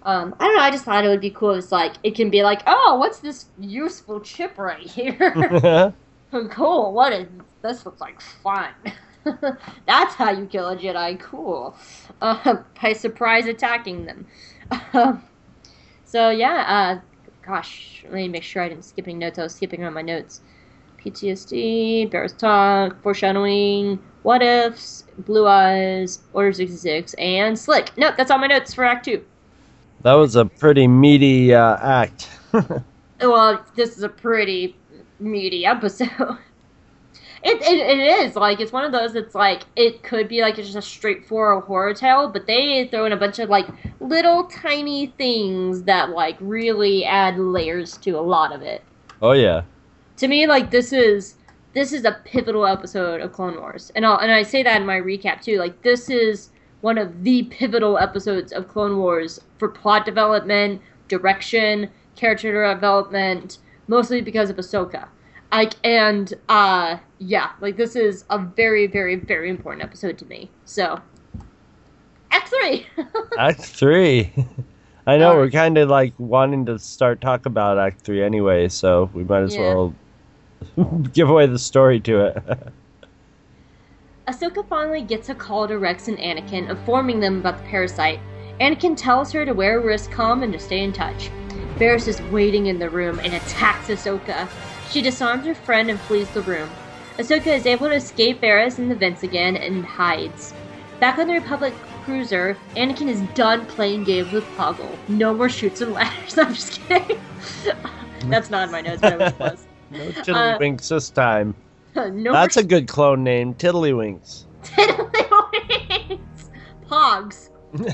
Um, I don't know. I just thought it would be cool. It's like it can be like, oh, what's this useful chip right here? Cool. What is this? Looks like fun. That's how you kill a Jedi. Cool. Uh, by surprise attacking them. Um, so yeah. Uh, gosh, let me make sure I didn't skip any notes. I was skipping around my notes. P T S D, Barris talk, foreshadowing, what ifs, blue eyes, Order sixty-six, and Slick. Nope, that's all my notes for Act Two. That was a pretty meaty uh, act. Well, this is a pretty meaty episode. It, it it is like it's one of those that's like it could be like it's just a straightforward horror tale, but they throw in a bunch of like little tiny things that like really add layers to a lot of it. Oh yeah. To me, like this is this is a pivotal episode of Clone Wars, and I'll, and I say that in my recap too. Like this is one of the pivotal episodes of Clone Wars for plot development, direction, character development, mostly because of Ahsoka. Like, and, uh, yeah, like, this is a very, very, very important episode to me. So, Act three! Act three. I know, All we're right. kind of, like, wanting to start talk about Act three anyway, so we might as Yeah. well give away the story to it. Ahsoka finally gets a call to Rex and Anakin, informing them about the parasite. Anakin tells her to wear a wrist comm and to stay in touch. Barris is waiting in the room and attacks Ahsoka. She disarms her friend and flees the room. Ahsoka is able to escape Barris and the vents again and hides. Back on the Republic cruiser, Anakin is done playing games with Poggle. No more shoots and ladders. I'm just kidding. That's not in my notes, but it was close. No Tiddlywinks this time. No That's more a good clone name, Tiddlywinks. Tiddlywinks. Pogs.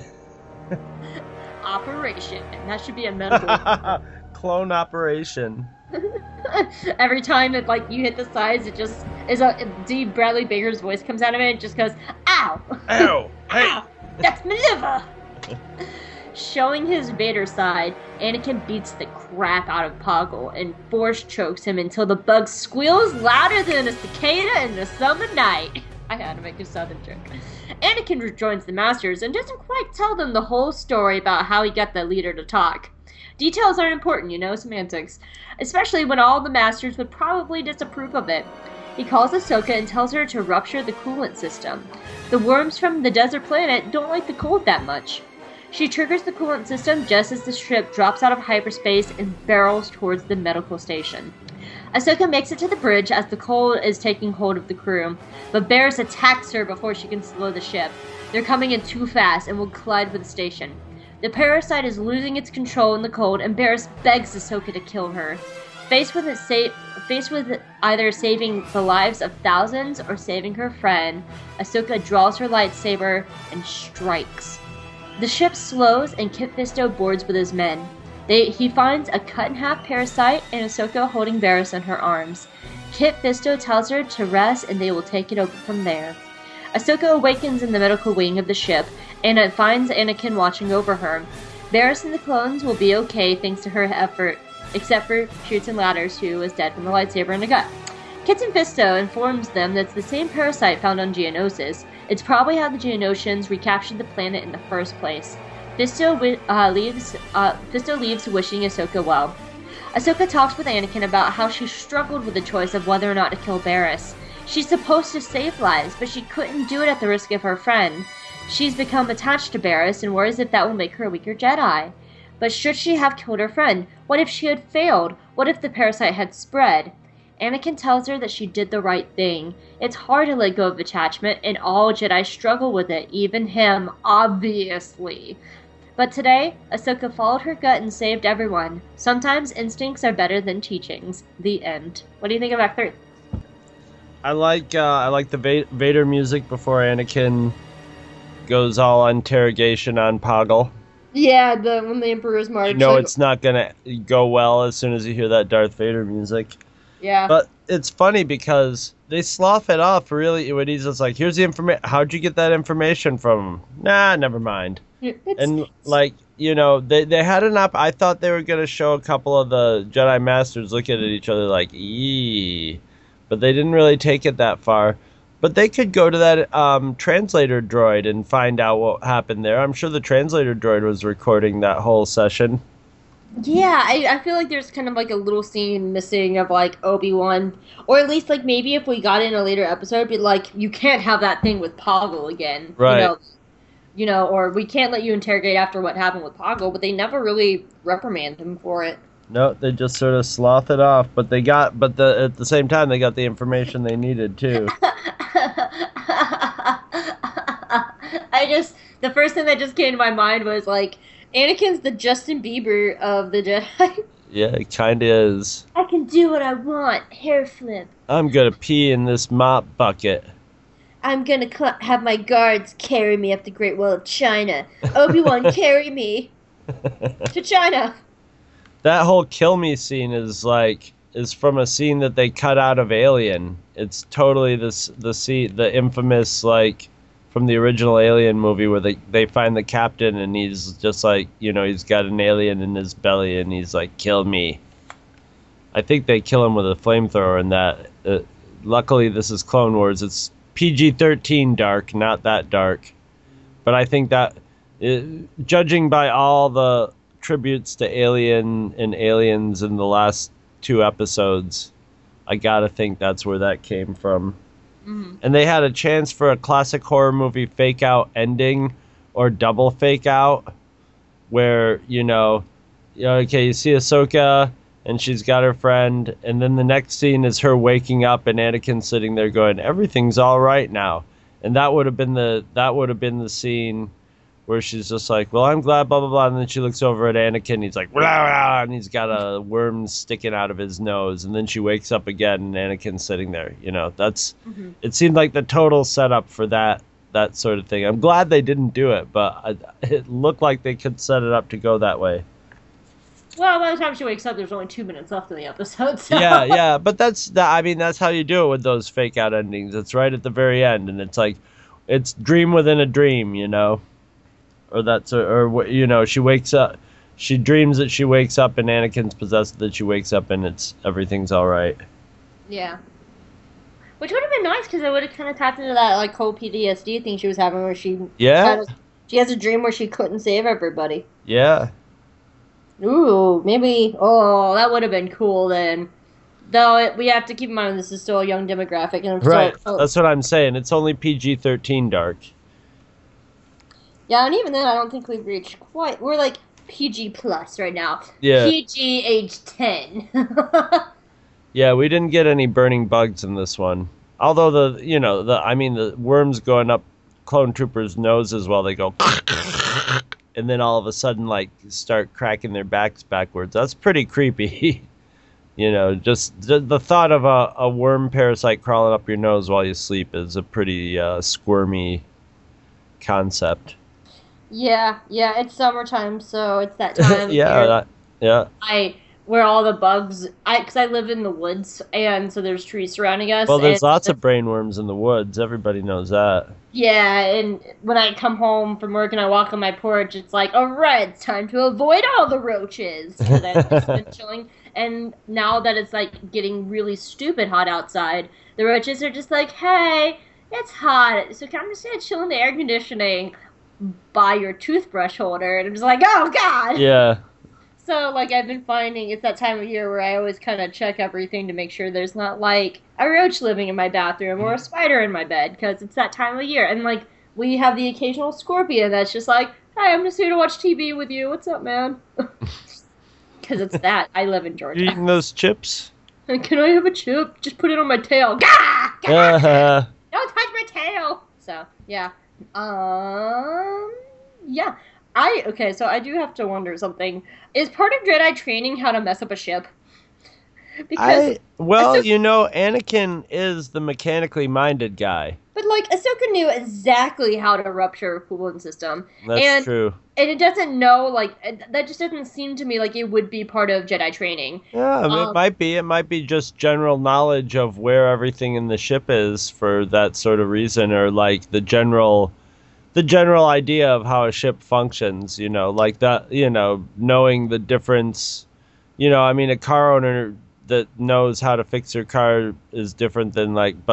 Operation. And that should be a medical. Clone operation. Every time that like you hit the sides, it just is a D. Bradley Baker's voice comes out of it. It just goes, "Ow, Ow! Hey! ow, that's my liver." Showing his Vader side, Anakin beats the crap out of Poggle and force chokes him until the bug squeals louder than a cicada in the summer night. I had to make a southern joke. Anakin rejoins the Masters and doesn't quite tell them the whole story about how he got the leader to talk. Details are important, you know, semantics. Especially when all the Masters would probably disapprove of it. He calls Ahsoka and tells her to rupture the coolant system. The worms from the desert planet don't like the cold that much. She triggers the coolant system just as the ship drops out of hyperspace and barrels towards the medical station. Ahsoka makes it to the bridge as the cold is taking hold of the crew, but Barris attacks her before she can slow the ship. They're coming in too fast and will collide with the station. The parasite is losing its control in the cold, and Barris begs Ahsoka to kill her. Faced with, it sa- faced with either saving the lives of thousands or saving her friend, Ahsoka draws her lightsaber and strikes. The ship slows and Kit Fisto boards with his men. They, he finds a cut-in-half parasite and Ahsoka holding Barris in her arms. Kit Fisto tells her to rest and they will take it over from there. Ahsoka awakens in the medical wing of the ship and it finds Anakin watching over her. Barris and the clones will be okay thanks to her effort, except for Shoots and Ladders, who is dead from the lightsaber in the gut. Kitten Fisto informs them that it's the same parasite found on Geonosis. It's probably how the Geonosians recaptured the planet in the first place. Fisto, wi- uh, leaves, uh, Fisto leaves wishing Ahsoka well. Ahsoka talks with Anakin about how she struggled with the choice of whether or not to kill Barris. She's supposed to save lives, but she couldn't do it at the risk of her friend. She's become attached to Barris and worries if that will make her a weaker Jedi. But should she have killed her friend? What if she had failed? What if the parasite had spread? Anakin tells her that she did the right thing. It's hard to let go of attachment, and all Jedi struggle with it, even him, obviously. But today, Ahsoka followed her gut and saved everyone. Sometimes instincts are better than teachings. The end. What do you think of Act three? I like uh, I like the Va- Vader music before Anakin goes all interrogation on Poggle. Yeah, the when the Emperor's March. You know it's not gonna go well as soon as you hear that Darth Vader music. Yeah. But it's funny because they slough it off really when he's just like, here's the information. How'd you get that information from him? Nah, never mind. It's, And like, you know, they, they had an op. I thought they were going to show a couple of the Jedi Masters looking at each other like, eee. But they didn't really take it that far. But they could go to that um, translator droid and find out what happened there. I'm sure the translator droid was recording that whole session. Yeah, I, I feel like there's kind of like a little scene missing of like Obi-Wan, or at least like maybe if we got in a later episode, but like you can't have that thing with Poggle again, right? You know, you know, or we can't let you interrogate after what happened with Poggle, but they never really reprimand him for it. No, they just sort of slough it off, but they got, but the at the same time they got the information they needed too. I just the first thing that just came to my mind was like, Anakin's the Justin Bieber of the Jedi. Yeah, it kind of is. I can do what I want. Hair flip. I'm gonna pee in this mop bucket. I'm gonna cl- have my guards carry me up the Great Wall of China. Obi-Wan, carry me to China. That whole kill me scene is like is from a scene that they cut out of Alien. It's totally this the scene, the infamous like from the original Alien movie where they they find the captain and he's just like, you know, he's got an alien in his belly and he's like, kill me. I think they kill him with a flamethrower in that. Uh, luckily, this is Clone Wars. It's P G thirteen dark, not that dark. But I think that, uh, judging by all the tributes to Alien and Aliens in the last two episodes, I gotta think that's where that came from. Mm-hmm. And they had a chance for a classic horror movie fake out ending or double fake out where, you know, you know, okay, you see Ahsoka and she's got her friend, and then the next scene is her waking up and Anakin sitting there going, everything's all right now. And that would have been the that would have been the scene where she's just like, well, I'm glad, blah, blah, blah. And then she looks over at Anakin, he's like, blah, blah, and he's got a worm sticking out of his nose. And then she wakes up again, and Anakin's sitting there. You know, that's, mm-hmm. It seemed like the total setup for that that sort of thing. I'm glad they didn't do it, but I, it looked like they could set it up to go that way. Well, by the time she wakes up, there's only two minutes left in the episode. So. Yeah, yeah, but that's, the, I mean, that's how you do it with those fake out endings. It's right at the very end, and it's like, it's dream within a dream, you know? Or that's, or, or, you know, she wakes up, she dreams that she wakes up and Anakin's possessed, that she wakes up and it's, everything's all right. Yeah. Which would have been nice because it would have kind of tapped into that, like, whole P T S D thing she was having where she, yeah, had a, she has a dream where she couldn't save everybody. Yeah. Ooh, maybe, oh, that would have been cool then. Though it, we have to keep in mind this is still a young demographic. And right, still, oh. That's what I'm saying. It's only P G thirteen dark. Yeah, and even then, I don't think we've reached quite. We're like P G plus right now. Yeah. P G age ten. Yeah, we didn't get any burning bugs in this one. Although the, you know, the I mean, the worms going up clone troopers' noses while they go, and then all of a sudden, like, start cracking their backs backwards. That's pretty creepy. You know, just the, the thought of a, a worm parasite crawling up your nose while you sleep is a pretty uh, squirmy concept. Yeah, yeah, it's summertime, so it's that time. yeah, that, yeah. I where all the bugs. I because I live in the woods, and so there's trees surrounding us. Well, there's and, lots of brainworms in the woods. Everybody knows that. Yeah, and when I come home from work and I walk on my porch, it's like, all right, it's time to avoid all the roaches. Because I've just been chilling, and now that it's like getting really stupid hot outside, the roaches are just like, hey, it's hot, so I'm just gonna chill in the air conditioning by your toothbrush holder, and I'm just like, oh god. Yeah. So like I've been finding it's that time of year where I always kind of check everything to make sure there's not like a roach living in my bathroom or a spider in my bed, because it's that time of year. And like we have the occasional scorpion that's just like, hey, I'm just here to watch T V with you. What's up, man? Because it's that. I live in Georgia. You eating those chips? Can I have a chip? Just put it on my tail. Gah! Gah! Uh-huh. Don't touch my tail. So yeah. Um, yeah, I, okay, so I do have to wonder something. Is part of Jedi training how to mess up a ship? Because, I, well, Ahsoka, you know, Anakin is the mechanically minded guy. but like, Ahsoka knew exactly how to rupture a coolant system. That's and, true. And it doesn't know, like, it, that just doesn't seem to me like it would be part of Jedi training. Yeah, I mean, Um, it might be. It might be just general knowledge of where everything in the ship is for that sort of reason, or like the general, the general idea of how a ship functions. You know, like that. You know, knowing the difference. You know, I mean, a car owner that knows how to fix their car is different than like, but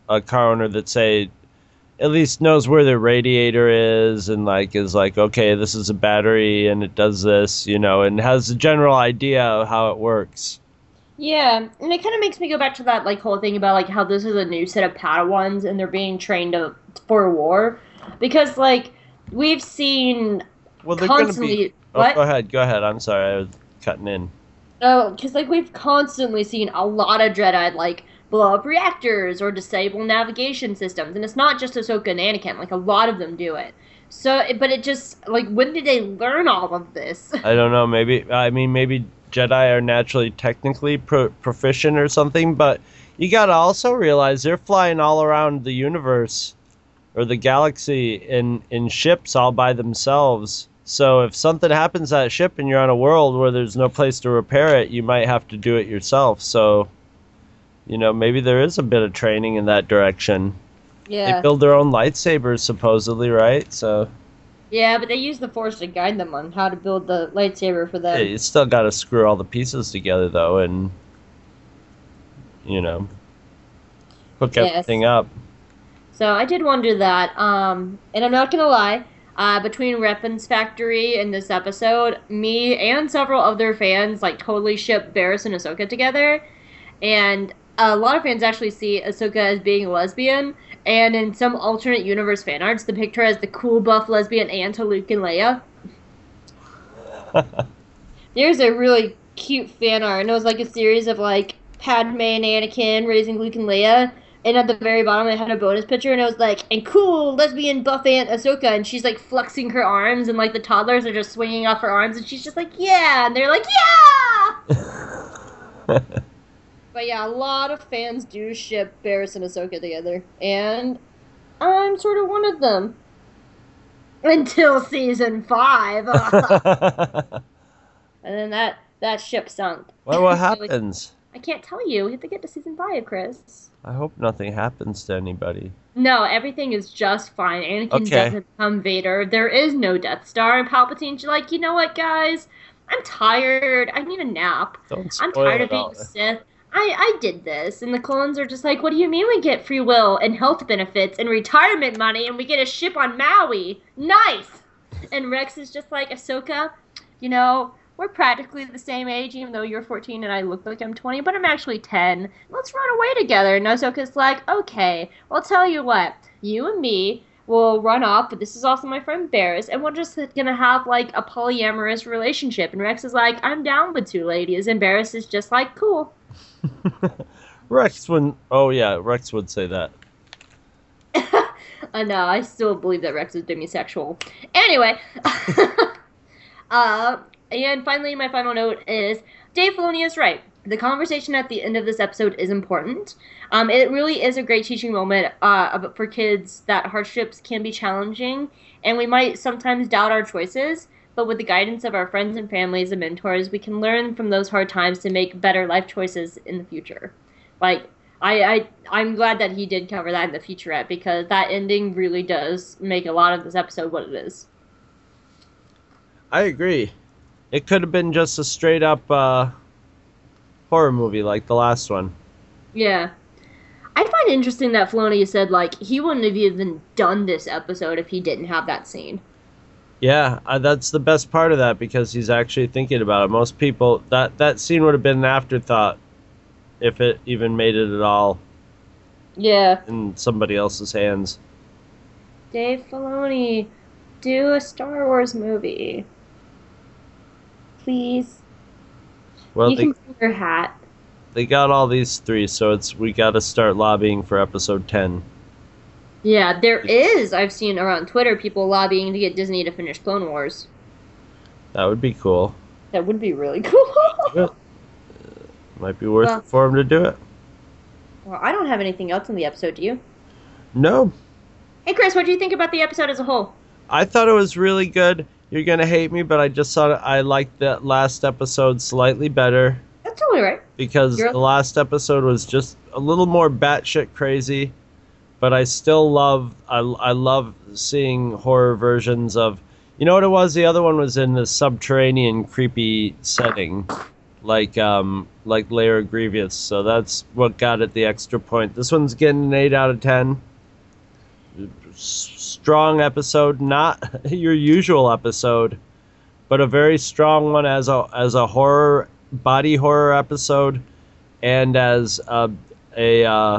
a car owner that say at least knows where the radiator is and like is like, okay, this is a battery and it does this, you know, and has a general idea of how it works. Yeah, and it kind of makes me go back to that like whole thing about like how this is a new set of Padawans and they're being trained to, for war, because like we've seen Well, they're constantly. gonna be. Oh, What? go ahead, go ahead. I'm sorry, I was cutting in. Oh, because like we've constantly seen a lot of Jedi like blow up reactors or disable navigation systems, and it's not just Ahsoka and Anakin. Like a lot of them do it. So, it- but it just like when did they learn all of this? I don't know. Maybe I mean maybe Jedi are naturally technically pro- proficient or something, but you gotta also realize they're flying all around the universe or the galaxy in in ships all by themselves. So if something happens to that ship and you're on a world where there's no place to repair it, you might have to do it yourself. So, you know, maybe there is a bit of training in that direction. Yeah, They build their own lightsabers, supposedly, right? So, yeah, but they use the Force to guide them on how to build the lightsaber for them. yeah, you still got to screw all the pieces together, though, and, you know, hook Yes. everything up. So I did wonder that, um, and I'm not gonna lie, uh, between Weapons Factory and this episode, me and several other fans like totally ship Barriss and Ahsoka together, and a lot of fans actually see Ahsoka as being a lesbian, and in some alternate universe fan arts, depict her as the cool buff lesbian aunt to Luke and Leia. There's a really cute fan art, and it was like a series of like Padme and Anakin raising Luke and Leia. And at the very bottom, it had a bonus picture, and it was like, and cool lesbian buff aunt Ahsoka, and she's like flexing her arms, and like the toddlers are just swinging off her arms, and she's just like, yeah, and they're like, yeah. But yeah, a lot of fans do ship Barriss and Ahsoka together, and I'm sort of one of them. Until season five, and then that that ship sunk. Well, what happens? I can't tell you. We have to get to season five, Chris. I hope nothing happens to anybody. No, everything is just fine. Anakin Okay. doesn't become Vader. There is no Death Star. And Palpatine's like, you know what, guys? I'm tired. I need a nap. Don't I'm spoil tired of it being all. a Sith. I, I did this. And the clones are just like, what do you mean we get free will and health benefits and retirement money and we get a ship on Maui? Nice! And Rex is just like, Ahsoka, you know, we're practically the same age, even though you're fourteen and I look like I'm twenty, but I'm actually ten. Let's run away together. And Ahsoka's like, okay, well, I'll tell you what. You and me will run off, but this is also my friend Barriss, and we're just gonna have, like, a polyamorous relationship. And Rex is like, I'm down with two ladies. And Barriss is just like, cool. Rex wouldn't. Oh yeah, Rex would say that. Uh, no, I still believe that Rex is demisexual. Anyway. uh... And finally, my final note is, Dave Filoni is right. The conversation at the end of this episode is important. Um, it really is a great teaching moment uh, for kids that hardships can be challenging, and we might sometimes doubt our choices, but with the guidance of our friends and families and mentors, we can learn from those hard times to make better life choices in the future. Like, I, I, I'm glad that he did cover that in the featurette, because that ending really does make a lot of this episode what it is. I agree. It could have been just a straight up uh, horror movie like the last one. Yeah. I find it interesting that Filoni said, like, he wouldn't have even done this episode if he didn't have that scene. Yeah, uh, that's the best part of that, because he's actually thinking about it. Most people, that, that scene would have been an afterthought if it even made it at all Yeah. in somebody else's hands. Dave Filoni, do a Star Wars movie. Please. Well, you they, can bring your hat. they got all these three, so it's we got to start lobbying for episode ten. Yeah, there is, I've seen around Twitter, people lobbying to get Disney to finish Clone Wars. That would be cool. That would be really cool. Yeah. Might be worth Well- it for him to do it. Well, I don't have anything else in the episode, do you? No, Hey, Chris, what do you think about the episode as a whole? I thought it was really good. You're gonna hate me, but I just thought I liked that last episode slightly better That's totally right. because You're- the last episode was just a little more batshit crazy. But I still love I, I love seeing horror versions of, you know what it was? The other one was in the subterranean creepy setting, like um, like Lair Grievous. So that's what got it the extra point. This one's getting an eight out of ten. S- strong episode, not your usual episode, but a very strong one as a as a horror body horror episode, and as a a uh,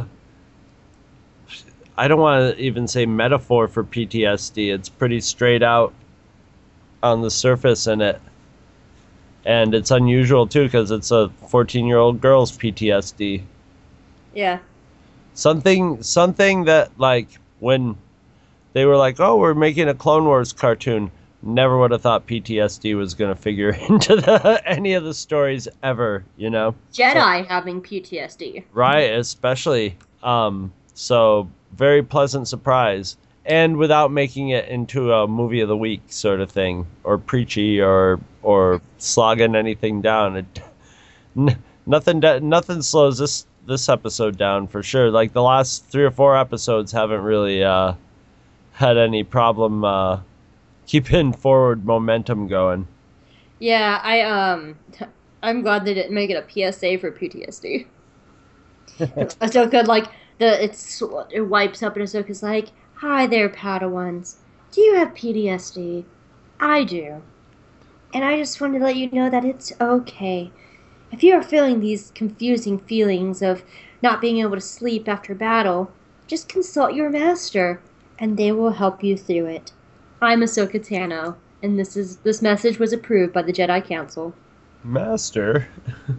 I don't want to even say metaphor for P T S D. It's pretty straight out on the surface in it. And it's unusual, too, because it's a fourteen-year-old girl's P T S D. Yeah. Something something that, like, when they were like, oh, we're making a Clone Wars cartoon, never would have thought P T S D was going to figure into the, any of the stories ever, you know? Jedi so, having P T S D. Right, especially. Um, so, very pleasant surprise. And without making it into a movie of the week sort of thing, or preachy, or or slogging anything down. It, n- nothing nothing slows this this episode down for sure. Like the last three or four episodes haven't really uh, had any problem uh, keeping forward momentum going. Yeah, I um, I'm glad they didn't make it a P S A for P T S D. It's so good. Like the it's it wipes up and Ahsoka's like, "Hi there, Padawans. Do you have P T S D? I do. And I just wanted to let you know that it's okay. If you are feeling these confusing feelings of not being able to sleep after battle, just consult your master, and they will help you through it. I'm Ahsoka Tano, and this is this message was approved by the Jedi Council." Master?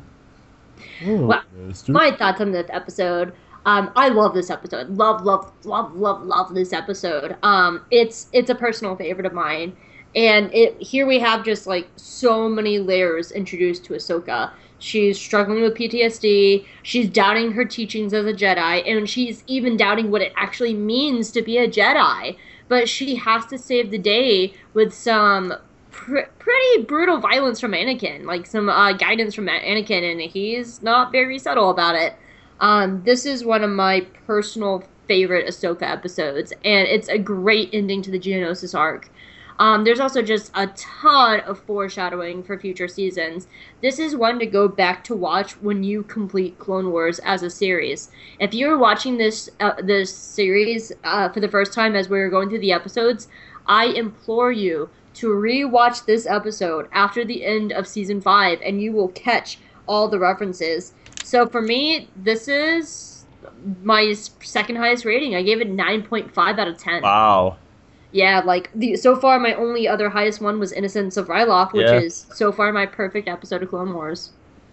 Oh, Well, master. my thoughts on this episode. Um, I love this episode. Love, love, love, love, love this episode. Um, it's it's a personal favorite of mine. And it here we have just like so many layers introduced to Ahsoka. She's struggling with P T S D. She's doubting her teachings as a Jedi, and she's even doubting what it actually means to be a Jedi. But she has to save the day with some pr- pretty brutal violence from Anakin, like some uh, guidance from Anakin, and he's not very subtle about it. Um, this is one of my personal favorite Ahsoka episodes, and it's a great ending to the Geonosis arc. Um, there's also just a ton of foreshadowing for future seasons. This is one to go back to watch when you complete Clone Wars as a series. If you're watching this uh, this series uh, for the first time as we're going through the episodes, I implore you to rewatch this episode after the end of season five, and you will catch all the references. So for me, this is my second highest rating. I gave it nine point five out of ten. Wow. Yeah, like, the so far my only other highest one was Innocence of Ryloth, which Yeah. is so far my perfect episode of Clone Wars.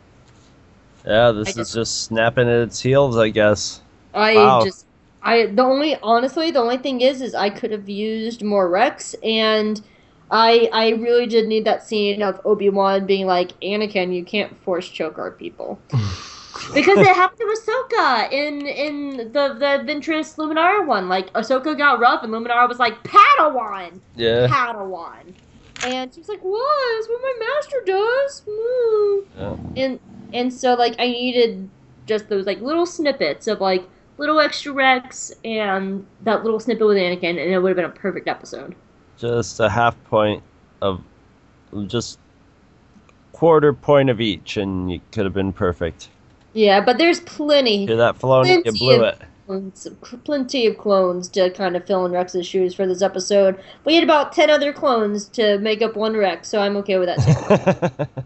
Yeah, this I is just- just snapping at its heels, I guess. I Wow. just, I, the only, honestly, the only thing is, is I could have used more Rex, and I, I really did need that scene of Obi-Wan being like, Anakin, you can't force choke our people. Because it happened to Ahsoka in in the the Ventress Luminara one. Like, Ahsoka got rough and Luminara was like, Padawan! Yeah. Padawan. And she's like, what? That's what my master does. Mm. Yeah. And and so, like, I needed just those, like, little snippets of, like, little extra Rex and that little snippet with Anakin, and it would have been a perfect episode. Just a half point of just quarter point of each, and you could have been perfect. Yeah, but there's plenty. Hear that, Filoni? You Plenty blew of- it. Clones, plenty of clones to kind of fill in Rex's shoes for this episode. We had about ten other clones to make up one Rex, so I'm okay with that too.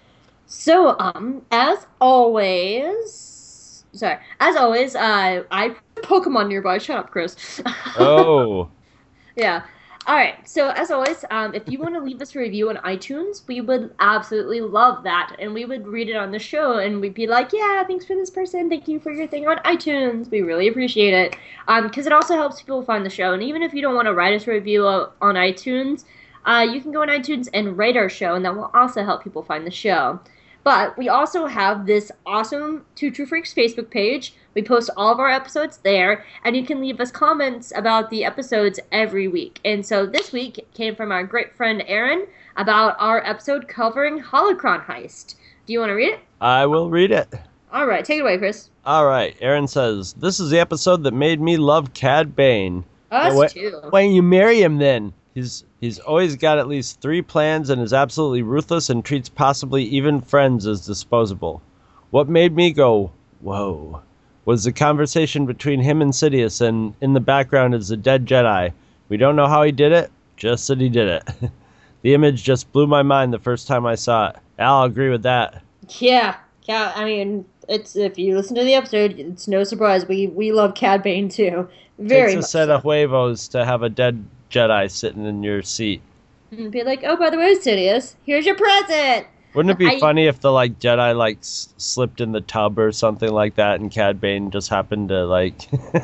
So, um, as always, sorry, as always, uh, I Pokemon nearby. Shut up, Chris. Oh. Yeah. All right. So, as always, um, if you want to leave us a review on iTunes, we would absolutely love that, and we would read it on the show, and we'd be like, "Yeah, thanks for this person. Thank you for your thing on iTunes. We really appreciate it." Um, because it also helps people find the show, and even if you don't want to write us a review on iTunes, uh, you can go on iTunes and rate our show, and that will also help people find the show. But we also have this awesome Two True Freaks Facebook page. We post all of our episodes there, and you can leave us comments about the episodes every week. And so this week came from our great friend Aaron about our episode covering Holocron Heist. Do you want to read it? I will read it. All right, take it away, Chris. All right. Aaron says, this is the episode that made me love Cad Bane. Us Why- too. Why don't you marry him then? He's He's always got at least three plans and is absolutely ruthless and treats possibly even friends as disposable. What made me go, whoa, was the conversation between him and Sidious, and in the background is the dead Jedi. We don't know how he did it, just that he did it. The image just blew my mind the first time I saw it. I'll agree with that. Yeah, yeah. I mean, it's if you listen to the episode, it's no surprise we we love Cad Bane too. Very It's a much set so. of huevos to have a dead Jedi sitting in your seat. And be like, oh, by the way, Sidious, here's your present. Wouldn't it be I- funny if the like Jedi like s- slipped in the tub or something like that, and Cad Bane just happened to like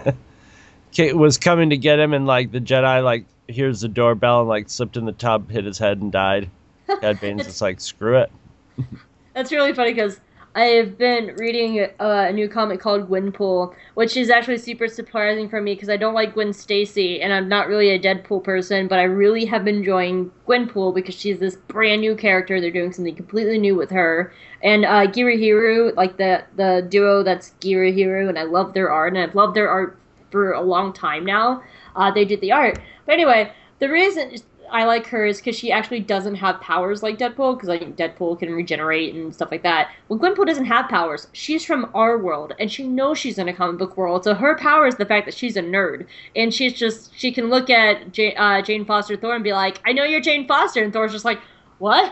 Kate was coming to get him, and like the Jedi like hears the doorbell and like slipped in the tub, hit his head, and died. Cad Bane's just like, screw it. That's really funny because I've been reading uh, a new comic called Gwenpool, which is actually super surprising for me because I don't like Gwen Stacy and I'm not really a Deadpool person, but I really have been enjoying Gwenpool because she's this brand new character. They're doing something completely new with her. And uh, Girahiru, like the, the duo that's Girahiru, and I love their art, and I've loved their art for a long time now. Uh, they did the art. But anyway, the reason I like her is because she actually doesn't have powers like Deadpool, because like Deadpool can regenerate and stuff like that. Well, Gwenpool doesn't have powers. She's from our world, and she knows she's in a comic book world, so her power is the fact that she's a nerd. And she's just, she can look at J- uh, Jane Foster Thor and be like, I know you're Jane Foster, and Thor's just like, what?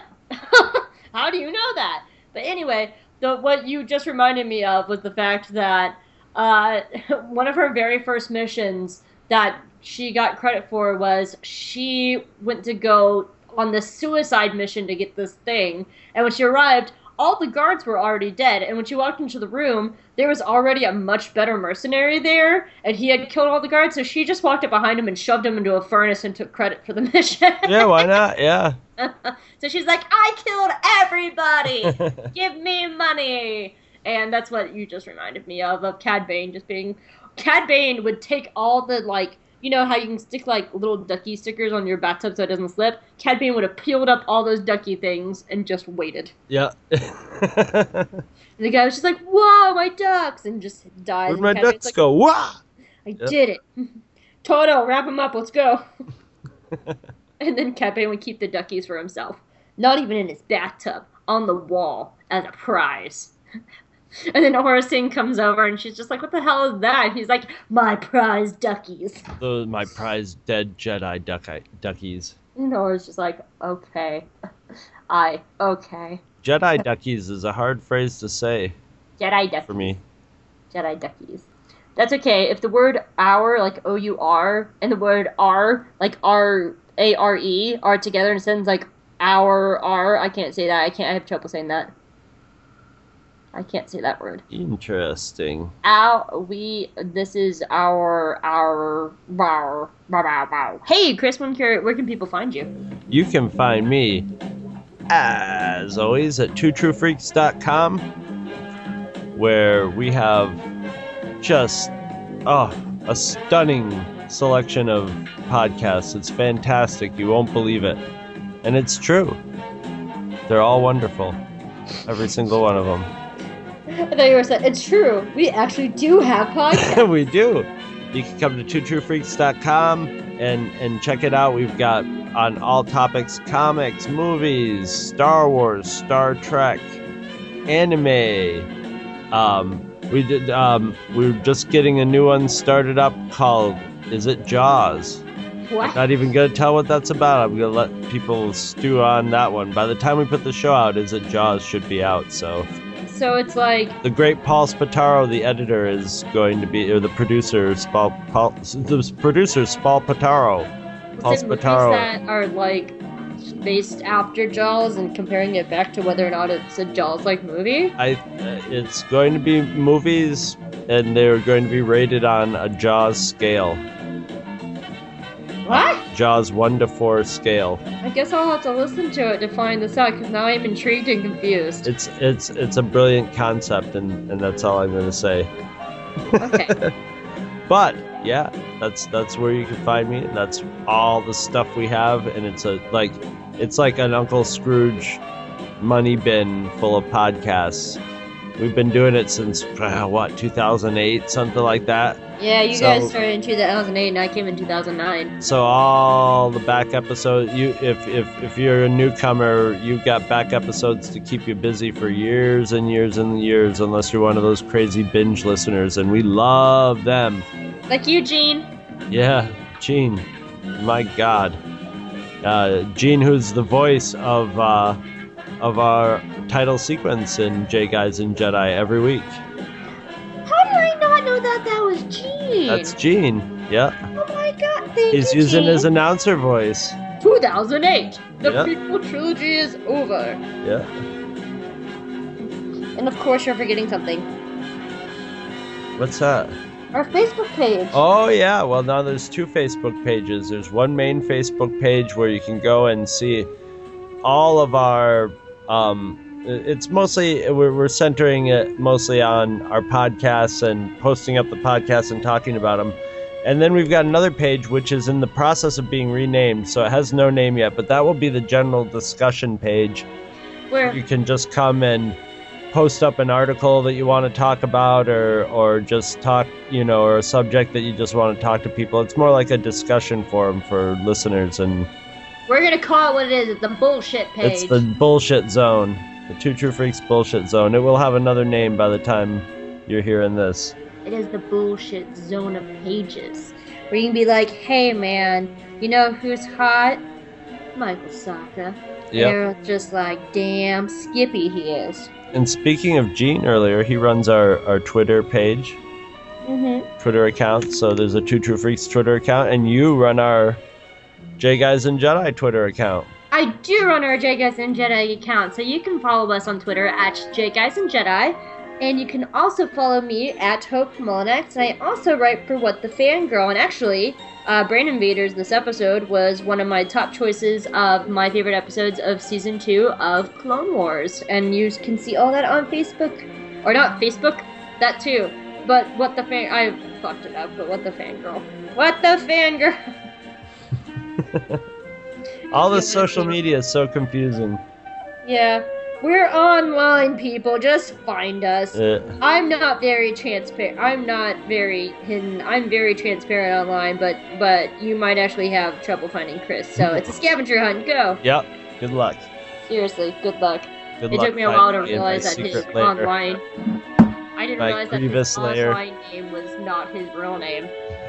How do you know that? But anyway, the, what you just reminded me of was the fact that uh, one of her very first missions that she got credit for was she went to go on this suicide mission to get this thing, and when she arrived, all the guards were already dead, and when she walked into the room, there was already a much better mercenary there, and he had killed all the guards, so she just walked up behind him and shoved him into a furnace and took credit for the mission. Yeah, why not? Yeah. So she's like, I killed everybody! Give me money! And that's what you just reminded me of, of Cad Bane just being... Cad Bane would take all the, like, you know how you can stick, like, little ducky stickers on your bathtub so it doesn't slip? Cad Bane would have peeled up all those ducky things and just waited. Yeah. And the guy was just like, whoa, my ducks! And just dies. Where'd And my Cad Bane's ducks like, go? Wah! I Yep. did it. Toto, wrap him up, let's go. And then Cad Bane would keep the duckies for himself. Not even in his bathtub, on the wall, as a prize. And then Aura Singh comes over and she's just like, what the hell is that? And he's like, my prize duckies. Those my prized dead Jedi duck duckies. And Aura's just like, okay. I, okay. Jedi duckies is a hard phrase to say Jedi duckies. for me. Jedi duckies. That's okay. If the word our, like O U R, and the word R, like R A R E, are together in a sentence like our R, I can't say that. I can't, I have trouble saying that. I can't say that word. Interesting. Our, we, this is our, our, our, our, our. Hey, Chris, where can, where can people find you? You can find me, as always, at two true freaks dot com, where we have just, oh, a stunning selection of podcasts. It's fantastic. You won't believe it. And it's true. They're all wonderful. Every single one of them. I thought you were saying, it's true. We actually do have podcasts. We do. You can come to two true freaks dot com and, and check it out. We've got on all topics, comics, movies, Star Wars, Star Trek, anime. Um, we did. Um, we're just getting a new one started up called Is It Jaws? What? Not even gonna tell what that's about. I'm gonna let people stew on that one. By the time we put the show out, Is It Jaws should be out. So So it's like, the great Paul Spataro, the editor, is going to be, or the producer, Paul, Paul the producer, Paul Spataro. Paul is it movies Spataro. that are like based after Jaws and comparing it back to whether or not it's a Jaws-like movie? I, uh, it's going to be movies, and they're going to be rated on a Jaws scale. What? Jaws one to four scale. I guess I'll have to listen to it to find this out, because now I'm intrigued and confused. It's it's it's a brilliant concept, and, and that's all I'm going to say. Okay. But yeah, that's that's where you can find me, and that's all the stuff we have, and it's a like it's like an Uncle Scrooge money bin full of podcasts. We've been doing it since uh, what two thousand eight, something like that. Yeah, you So- guys started in two thousand eight, and I came in two thousand nine. So all the back episodes, you if if if you're a newcomer, you've got back episodes to keep you busy for years and years and years, unless you're one of those crazy binge listeners, and we love them. Like you, Gene. Yeah, Gene, my God, uh, Gene, who's the voice of uh, of our title sequence in J Guys and Jedi every week. How did I not know that that was Gene? That's Gene. Yeah, Oh my god, thank he's you, using Gene. his announcer voice. two thousand eight. The Yeah. prequel trilogy is over. Yeah. And of course, you're forgetting something. What's that? Our Facebook page. Oh yeah, well now there's two Facebook pages. There's one main Facebook page where you can go and see all of our um it's mostly we're, we're centering it mostly on our podcasts and posting up the podcasts and talking about them. And then we've got another page which is in the process of being renamed, so it has no name yet, but that will be the general discussion page. Where You can just come and post up an article that you want to talk about, or or just talk, you know, or a subject that you just want to talk to people. It's more like a discussion forum for listeners, and we're gonna call it what it is. It's the bullshit page. it's the bullshit zone, the Two True Freaks bullshit zone. It will have another name by the time you're hearing this. It is the bullshit zone of pages. Where you can be like, hey man, you know who's hot? Michael Saka. Yep. They're just like, damn Skippy he is. And speaking of Gene earlier, he runs our, our Twitter page, Mm-hmm. Twitter account. So there's a Two True Freaks Twitter account, and you run our J Guys and Jedi Twitter account. I do run our J Guys and Jedi account, so you can follow us on Twitter at J Guys and Jedi, and you can also follow me at Hope Molinex, and I also write for What the Fangirl, and actually, uh, Brain Invaders this episode was one of my top choices of my favorite episodes of Season two of Clone Wars, and you can see all that on Facebook, or not Facebook, that too, but What the Fan... I fucked it up, but What the Fangirl. What the Fangirl! All the social media is so confusing. Yeah. We're online, people. Just find us. Uh, I'm not very transparent. I'm not very hidden. I'm very transparent online, but but you might actually have trouble finding Chris. So it's a scavenger hunt. Go. yep. Good luck. Seriously, good luck. Good It luck. took me a while to finding me in realize my that his secret lair. online. I didn't My realize that Grievous his lair. online name was not his real name.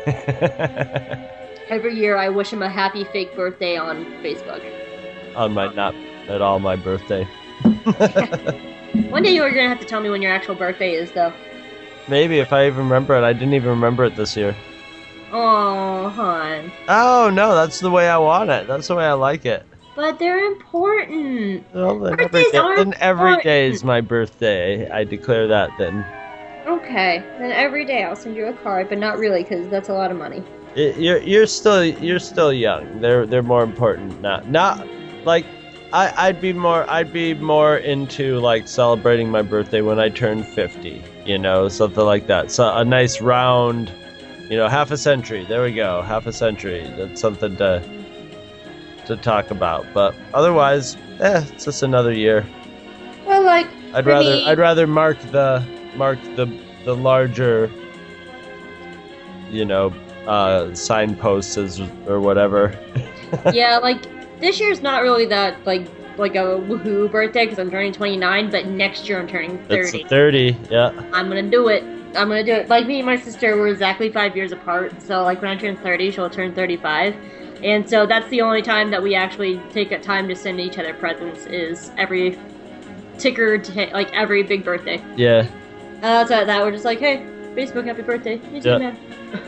Every year, I wish him a happy fake birthday on Facebook. On my not at all my birthday. One day you're gonna have to tell me when your actual birthday is, though. Maybe if I even remember it. I didn't even remember it this year. Oh, hon. Oh no, that's the way I want it. That's the way I like it. But they're important. Well, then every, Birthdays day, are then every day is important. my birthday. I declare that then. Okay, then every day I'll send you a card, but not really, because that's a lot of money. It, you're you're still you're still young. They're they're more important now. Not like I I'd be more I'd be more into like celebrating my birthday when I turn fifty. You know, something like that. So a nice round, you know, half a century. There we go, half a century. That's something to to talk about. But otherwise, eh, it's just another year. Well, like, I'd for rather me- I'd rather mark the mark the the larger, you know, uh, signposts as, or whatever. yeah, like, this year's not really that, like, like a woohoo birthday, because I'm turning twenty-nine, but next year I'm turning It's thirty. a thirty, yeah. I'm gonna do it. I'm gonna do it. Like, me and my sister were exactly five years apart, so, like, when I turn thirty, she'll turn thirty-five. And so that's the only time that we actually take a time to send each other presents, is every ticker, t- like, every big birthday. Yeah. And outside of that, we're just like, hey, Facebook, happy birthday. You too, Yeah. man.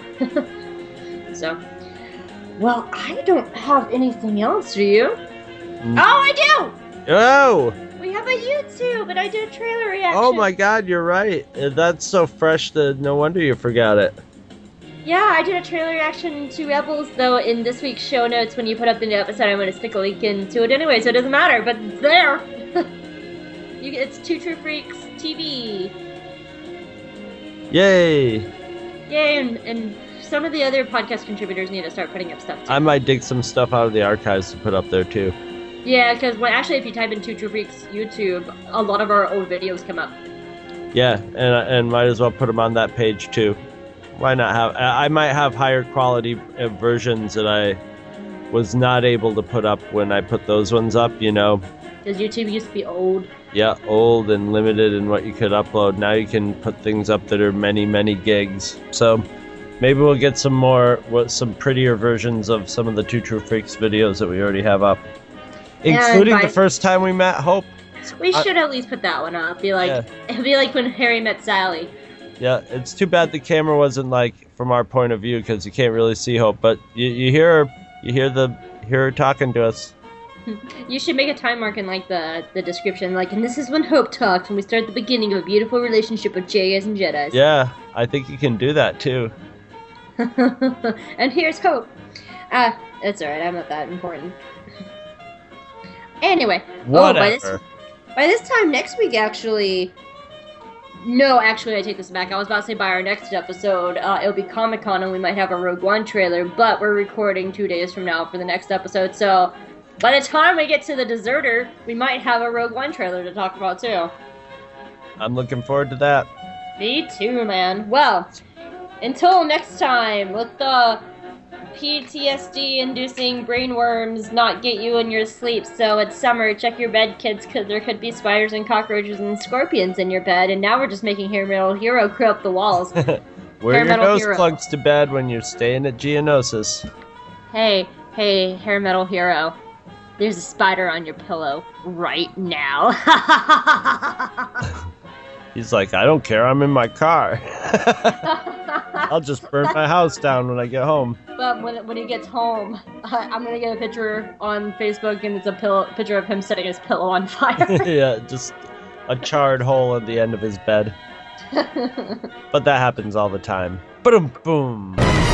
So, well, I don't have anything else, do you? Mm. Oh, I do! Oh! We have a YouTube, and I did a trailer reaction. Oh my god, you're right. Uh, That's so fresh that no wonder you forgot it. Yeah, I did a trailer reaction to Rebels, though in this week's show notes, when you put up the new episode, I'm going to stick a link into it anyway, so it doesn't matter, but it's there! you, it's Two True Freaks T V. Yay! Yay, and, and some of the other podcast contributors need to start putting up stuff, too. I might dig some stuff out of the archives to put up there too. Yeah, because well, actually, if you type in Two True Freaks YouTube, a lot of our old videos come up. Yeah, and and might as well put them on that page too. why not have? I I might have higher quality uh, versions that I was not able to put up when I put those ones up. You know. Because YouTube used to be old. Yeah, old and limited in what you could upload. Now you can put things up that are many, many gigs. So maybe we'll get some more, some prettier versions of some of the Two True Freaks videos that we already have up, including by- the first time we met Hope. We I- should at least put that one up. Be like, Yeah. it'd be like when Harry met Sally. Yeah, it's too bad the camera wasn't like from our point of view because you can't really see Hope, but you, you hear her, you hear the hear her talking to us. You should make a time mark in like the the description, like, and this is when Hope talks, when we start the beginning of a beautiful relationship with J As and Jedis. Yeah, I think you can do that too. And here's Hope. Ah, uh, that's alright, I'm not that important. Anyway. Whatever. Oh, by this, by this time next week, actually... No, actually, I take this back. I was about to say by our next episode, uh, it'll be Comic-Con and we might have a Rogue One trailer, but we're recording two days from now for the next episode, so by the time we get to The Deserter, we might have a Rogue One trailer to talk about, too. I'm looking forward to that. Me too, man. Well, until next time, let the P T S D-inducing brainworms not get you in your sleep. So it's summer. Check your bed, kids, because there could be spiders and cockroaches and scorpions in your bed. And now we're just making Hair Metal Hero creep up the walls. Wear Hair your Metal nose Hero. plugs to bed when you're staying at Geonosis. Hey, hey, Hair Metal Hero. There's a spider on your pillow right now. He's like, I don't care, I'm in my car. I'll just burn my house down when I get home. But when when he gets home, uh, I'm gonna get a picture on Facebook, and it's a pillow, picture of him setting his pillow on fire. Yeah, just a charred hole at the end of his bed. But that happens all the time. Boom, boom.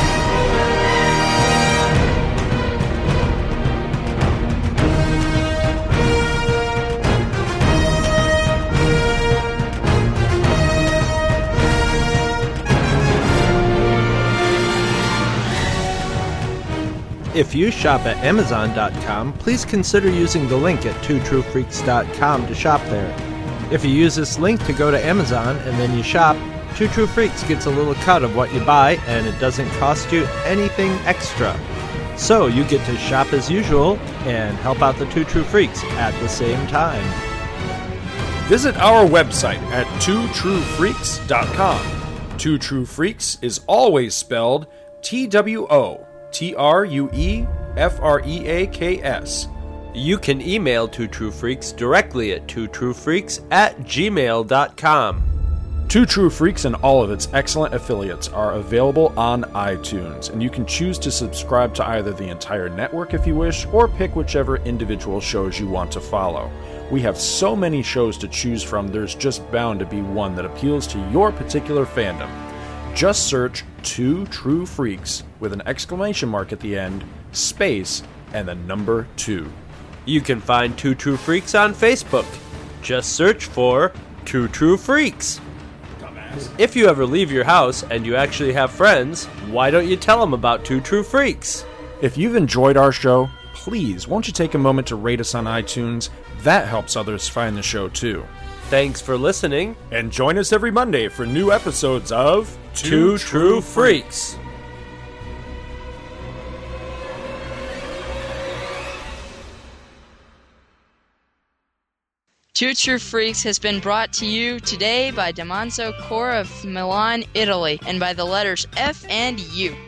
If you shop at Amazon dot com, please consider using the link at two true freaks dot com to shop there. If you use this link to go to Amazon and then you shop, Two True Freaks gets a little cut of what you buy and it doesn't cost you anything extra. So you get to shop as usual and help out the Two True Freaks at the same time. Visit our website at two true freaks dot com. Two True Freaks is always spelled T W O T R U E F R E A K S. You can email Two True Freaks directly at two true freaks at gmail dot com. Two True Freaks and all of its excellent affiliates are available on iTunes, and you can choose to subscribe to either the entire network if you wish, or pick whichever individual shows you want to follow. We have so many shows to choose from, there's just bound to be one that appeals to your particular fandom. Just search Two True Freaks with an exclamation mark at the end, space, and the number two. You can find Two True Freaks on Facebook. Just search for Two True Freaks. If you ever leave your house and you actually have friends, why don't you tell them about Two True Freaks? If you've enjoyed our show, please won't you take a moment to rate us on iTunes? That helps others find the show too. Thanks for listening. And join us every Monday for new episodes of Two True Freaks. Two True Freaks has been brought to you today by Damanzo Corps of Milan, Italy, and by the letters F and U.